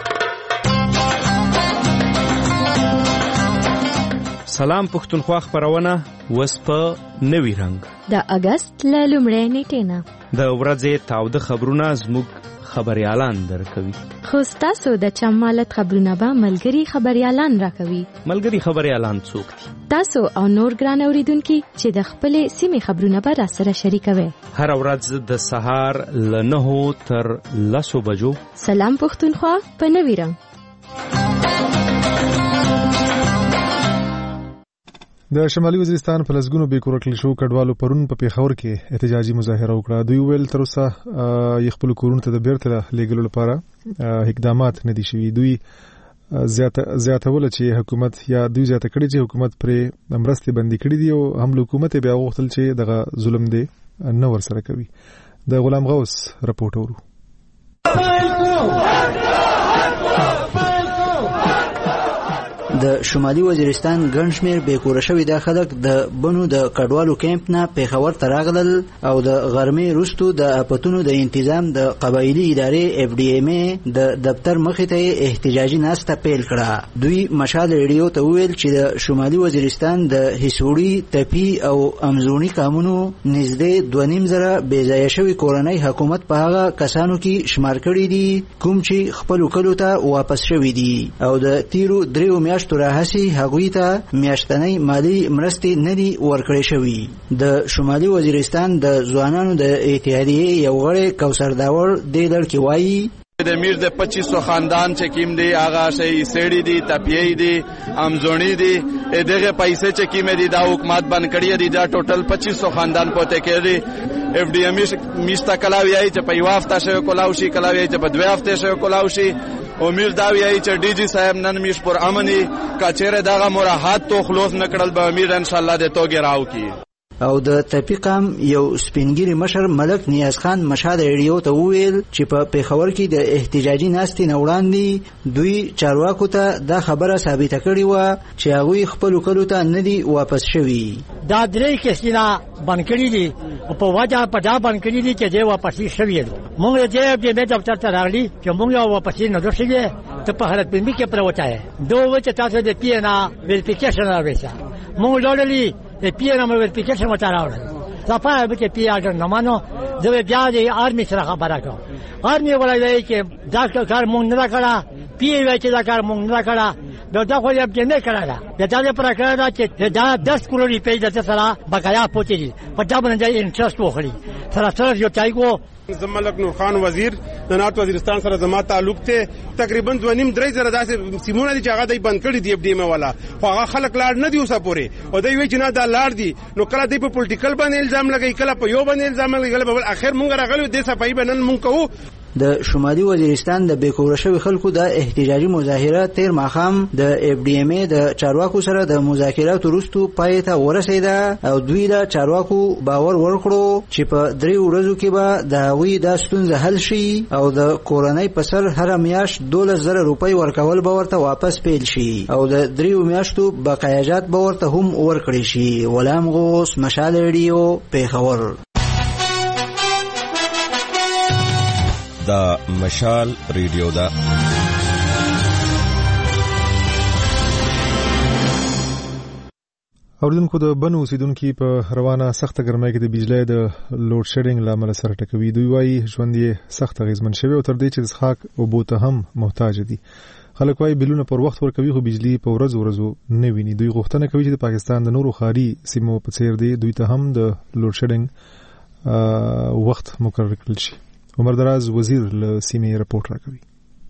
سلام پښتونخوا خبرونه وس په نوي رنگ د اگست ل لومړۍ نیټې نه د ورځې تاوده خبرونه زموږ خبريالان درکوي. خو تاسو د چمالت خبرونه به ملګری خبريالان راکوي. ملګری خبريالان څوک دي؟ تاسو او نور ګران اوریدونکو چې د خپل سیمې خبرونه به را سره شریکوي. هر ورځ د سهار ل نهو تر لسو بجو سلام پښتونخوا په نوي رنگ. د شمالي وزیرستان په لسګونو بیکور کړل شو کډوالو پرون په پیښور کې احتجاجي مظاهره وکړه. دوی ویل تر اوسه یې خپل کورونو ته د بیرته لیږلو لپاره اقدامات نه دي شوي. دوی زیاتول چې حکومت یا دوی زیاته کړي چې حکومت پرې مرستې بندي کړي دي او هم حکومت بیا غوښتل چې دغه ظلم دی نه ورسره کوي. د غلام غوث رپورټ ورو. د شمالي وزیرستان ګڼ شمېر بېکوره شوي دا خلک د بنو د کډوالو کیمپ نه پیښور ته راغلل او د غرمې وروستو د اپتونو د انتظام د قبایلي ادارې اف ډي ایم ای د دفتر مخې ته احتجاجي ناسته پیل کړه. دوی مشال ریډیو ته وویل چې د شمالي وزیرستان د هیسوړي تپي او امزوني قامونو نږدې دوه نیم زره بېځایه شوي کورنۍ حکومت په هغه کسانو کې شمار کړي دي کوم چې خپلو کلو ته واپس شوي دي او د تیرو دریو میاشتو راهسي هغوی ته میاشتنۍ مالی مرستې نه دي ورکړې شوي. د شمالي وزیرستان د ځوانانو د اتحادیې یو غړی کوثر داور دې لړ کې وایي د میر د پچیس سو خاندان چې کیم دی هغه شی سړی دی تپیې دی امزونی دی دغه پیسې چې کیم دی دا حکومت بند کړی دی دا ټوټل پچیس سو خاندان پته کړي. اف ډي ایم میستا کلاوی ای چې په یو هفته شو کولاوشي کلاوی چې په دوه هفته شو کولاوشي امیر دا وی چې ډي جی صاحب نن میش پر امني کچېره دغه مراحات تو خلاص نکړل به امیر ان شاء الله د توګه راو کی. او د تپی قام یو سپینګری مشر ملک نیاز خان مشهد ریډیو ته وویل چې په پیښور کې د احتجاجي ناستې نه وړاندې دوی چارواکو ته دا خبره ثابته کړې وه چې هغوی خپلو کلو ته نه دي واپس شوي. دا درې کسونه بند کړي دي او په وجه په دا بند کړي دي چې دی واپسې شوي دي. موږ د دې د دفتر ته راغلي چې موږ یو واپسې نه دو شوي ته په حالت بندي کې پروت یې دوه وجه تاسو د پی نه ویریفیکیشن راوېسه موږ لړلي د پی نه ویریفیکیشن وتاراوړ صفه به کې پی اډر نه مانو زه بیا د آرمي سره خبره کوم. آرمي ولای چې دا کار مونږ نه کړه پی وی چې دا کار مونږ نه کړه دا دا خو یې نه کړه دا د پر کړه چې دا دس کروڑ روپۍ د سره بقایا پوتې دي په دا باندې انټرست وخوري سره سره یو تایګو. زملک نور خان وزیر د نارت وزیرستان سره زما تعلق ته تقریبا دوه نیم درې زره داسې سیمونه دي چې هغه دای بند کړي دی اف ډي ایم والا خو هغه خلک لاړ نه دی اوسه پورې او دوی وایي چې نه دا لاړ دي نو کله دوی په پولیټیکل باندې الزام لګوي کله په یو باندې الزام لګوي کله په اخر مونږ راغلو د صفایي بنن مونږ کوو. د شمالي وزیرستان د بیکوره شوي خلکو د احتجاجي مظاهره تیر ماښام د اف ډي ایم ای د چارواکو سره د مذاکراتو وروسته پای ته ورسېده او دوی د چارواکو باور ورکړو چې په درې ورځو کې به د هغوی دا ستونزه حل شي او د کورنۍ په سر هره میاشت دولس زره روپۍ ورکول به ورته واپس پیل شي او د دریو میاشتو بقایاجات به ورته هم ورکړی شي. غلام غوث مشال ریډیو پیښور. دا مشال ریډیو دا اوریدونکو د بنو اوسیدونکو په روانه سخت ګرمۍ کې د بجلی د لوډ شیډینګ لامل سره ټکوي. دوی وايي ژوند یې سخت اغیزمن شوی او تر دې چې د څښاک اوبو ته هم محتاج دي. خلک وايي بلونه پر وخت ورکوي خو بجلی په ورځ ورځو نه ویني. دوی غوښتنه کوي چې د پاکستان د نورو ښاري سیمو په څیر دی دوی ته هم د لوډ شیډینګ وخت مقرر کړل شي. عمر دراز وزیر له سیمې رپورټ راکوي.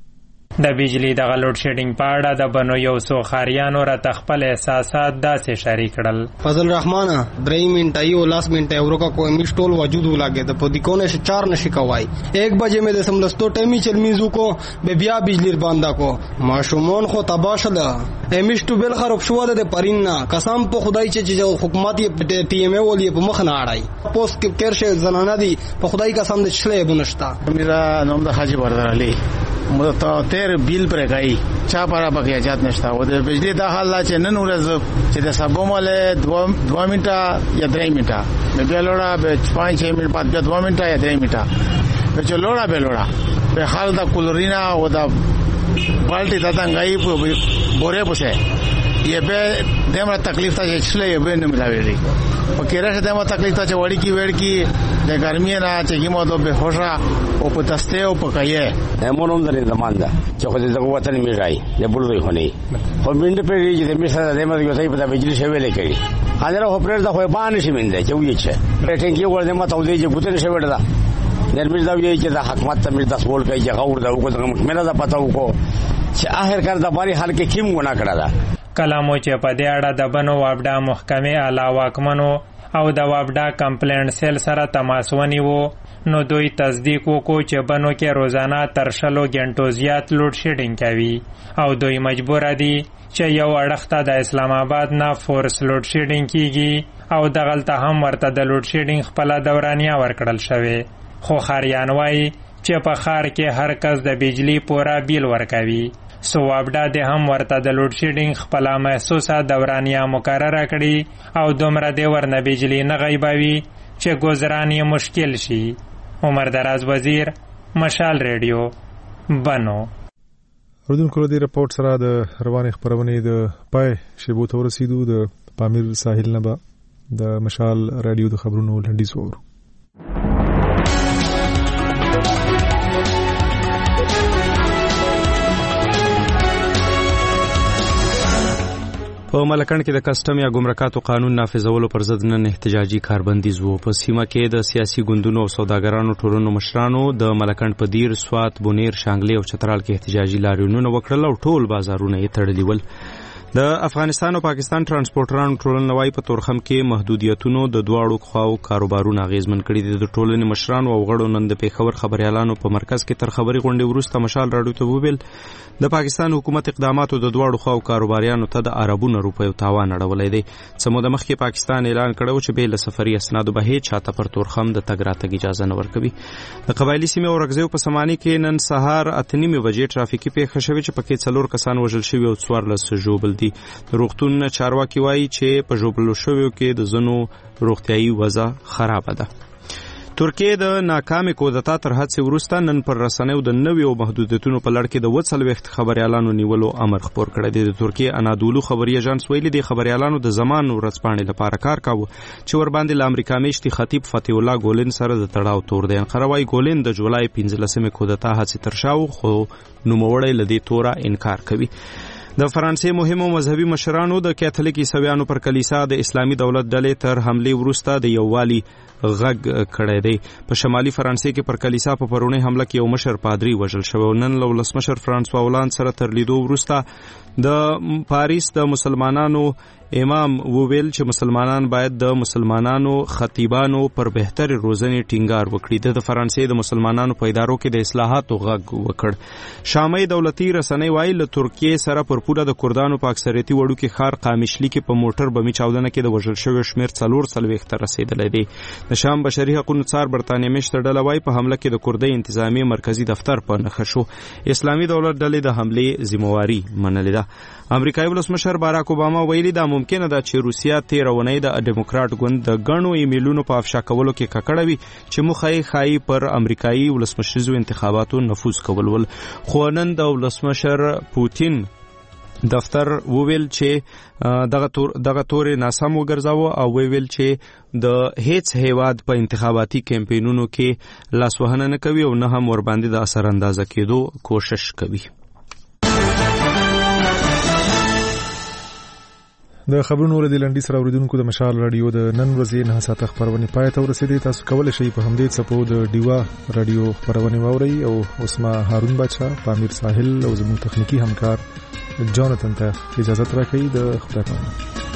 د بجلی د لوډ شیډینګ په اړه د بنو یو څو ښاریانو راته خپل احساسات داسې شریک کړل. فضل رحمانه درې منټه یو لاس منټه ورکا کوئی مشټول وجود ولاګه د پدی کونه ش چار نشي کوي. ایک بجے میں د سملستو ټیمی چل میزو کو به بیا بجلی باندې کو ماشومان خو تباشله امیشتو بل خراب شو د پریننا قسم په خدای چې حکومت ټی ایم ای ولې په مخ نه اړای پوسټ کې کرشه زنانه دي په خدای قسم د چلې بنشتا. میرا نام د حاجی بردر علی مدته تیر بیل پر گئی چا پارا بقیا جات نشتا و د بجلی دا حال لا چې نن ورځ چې د سبو مله دو دو منټه یا درې منټه مې بیا لوړا به پنځه چھ منټ بعد بیا دو منټه یا درې منټه په چې لوړا به لوړا په حال دا کولرینا او دا بالټي دا څنګه په بوره پوسه یہ به دمر تکلیف ته چې چلے به نه ملاوي او کېره شه دمر تکلیف ته چې وړي کی وړ کی د ګرمۍ نه چې کیمو دو به خوشا او په تسته او په کایه همونم درې زمان ده چې خو دې دغه وطن میږي نه بولوي خو نه خو منډ په دې چې مثلا دمر یو ځای په بجلی شوي لیکي حاضر هو پرېږه خو باندې شي منده چې وایي چې ریټینګ یو ورته ماته ودی چې ګوتنه شوي ده نرمز دا وایي چې د حکومت ته مې تاسو ول کوي چې غوړ دا وګورم مې نه پتا وکړو چې اخر کار د باري حل کې کیم ګنا کړه دا کلامو چې په دې اړه د بنو وابډا محکمې اعلی واکمنو او د وابډا کمپلینټ سیل سره تماس ونیو نو دوی تصدیق وکړو چې بنو کې روزانه تر شلو غنټو زیات لوډ شیډینګ کوي او دوی مجبور دي چې یو اړخته د اسلام آباد نه فورس لوډ شیډینګ کیږي او دغلته هم ورته د لوډ شیډینګ خپل دورانیه ورکړل شوی. خو خاریان وایي چې په خار کې هر کس د بجلی پورا بیل ورکوي. سو وابډا د هم ورته د لوډ شیډینګ خپل محسوسه دورانیه مقرره کړي او دومره د ورنه بجلی نه غیبوي چې گزاران یې مشکل شي. عمر دراز وزیر مشال ریډیو بنو. اردوونکو د رپورټ سره د روانې خبرونې د پای شیبو ته ورسېدو. د پامیر ساحل نه به د مشال رادیو د خبرونو لنډیز وورو. په ملکند کې د کسټم یا ګمرکاتو قانون نافذولو پر ضد نن احتجاجي کاربندیز وو. په سیمه کې د سیاسي ګوندونو او سوداګرانو ټولنو مشرانو د ملکند په دیر، سوات، بونیر، شانګلې او چترال کې احتجاجي لاریونونه وکړل او ټول بازارونه یې تړلي ول. د افغانستان او پاکستان ترانسپورټرانو ټولنه وايي په تورخم کې محدودیتونو د دواړو خواو کاروبارونه اغیزمن کړي دي. د ټولنې مشرانو او غړو نن د پیښور خبريالانو په مرکز کې تر خبري غونډې وروسته مشال راډیو ته وویل د پاکستان حکومت اقداماتو د دواړو خواو کاروباریانو ته د اربونو روپیو تاوان اړولای دی. سمو د مخکې پاکستان اعلان کړو چې به له سفري اسنادو به هیڅ چاته پر تورخم د تګ راتګ اجازه نه ورکوي. د قبایلی سیمې او رګزیو په سماني کې نن سهار اته نیمې بجې ټرافیکي پیښه شوې چې پکې څلور کسان وژل شوي او څوارلس ژوبل دي. روغتون چارواکي وایي چې په ژوبلو شویو کې د ځینو روغتیایي وضع خرابه ده. ترکیه د ناکامې کودتا تر هڅې وروسته نن پر رسنیو د نویو محدودیتونو په لړ کې د اووه څلوېښت خبریالانو نیولو امر خپور کړی دی. د ترکیه انادولو خبري ایجنس ویلي دی خبریالانو د زمان ورځپاڼې لپاره کار کاوه چې ورباندې له امریکا میشتي خطیب فتح الله ګولن سره د تړاو تور دی. انقره وایي ګولن د جولای پنځلسمې کودتا هڅې تر شا وو خو نوموړی له دې توره انکار کوي. د فرانسې مهمو مذهبي مشرانو د کاتولیک عیسویانو پر کلیسا د اسلامي دولت ډلې تر حملې وروسته د یووالي غږ کړی دی. په شمالي فرانسې کې پر کلیسا په پرونی حمله کې یو مشر پادری وژل شوی. نن له ولسمشر فرانسوا هولند سره تر لیدو وروسته د پاریس د مسلمانانو امام وویل چې مسلمانان باید د مسلمانانو خطیبانو پر بهتر روزنې ټینګار وکړي. د فرانسې د مسلمانانو په ادارو کې د اصلاحاتو غږ وکړ. شامي دولتي رسنۍ وایي له ترکیې سره پر پوره د کردانو په اکثریتي وړو کې ښار قامشلي کې په موټر بمي چاودنه کې د وژل شویو شمېر څلور څلوېښت ته رسېدلی دی. د شام بشري حقوقو څار برتانیې مشر ډله وايي په حمله کې د کوردی انتظامی مرکزی دفتر په نښه شو. اسلامي دولت ډلې د حملې ذمہواری منلې ده. امریکایي ولسمشر باراک اوباما ویلي دا ممکنه ده چې روسیا تیر اونۍ د ډیموکراټ ګوند د غنو ایمیلونو په افشا کولو کې ککړه وي چې مخه یې ښایي پر امریکایي ولسمشریزو انتخاباتو نفوذ کول ول. خو نن د ولسمشر پوتین دفتر وویل چې دغه تور دغه تور ناسم وګرځاوه او ویل چې د هیڅ هیواد په انتخاباتي کمپاینونو کې لاسوهنه نه کوي او نه هم ور باندې د اثر اندازه کېدو کوشش کوي. د خبرونو ور دي لنډي سره اوریدونکو د مشال رادیو د نن ورځې نه ساعت خبرونه پای ته ورسېدې. تاسو کولای شئ په همدې څپو د ډیوا رادیو خبرونه واورئ او اسما هارون بچا، پامیر ساحل او زموږ تخنیکی همکار جانتن ته اجازه راکړئ. د خدای په امان.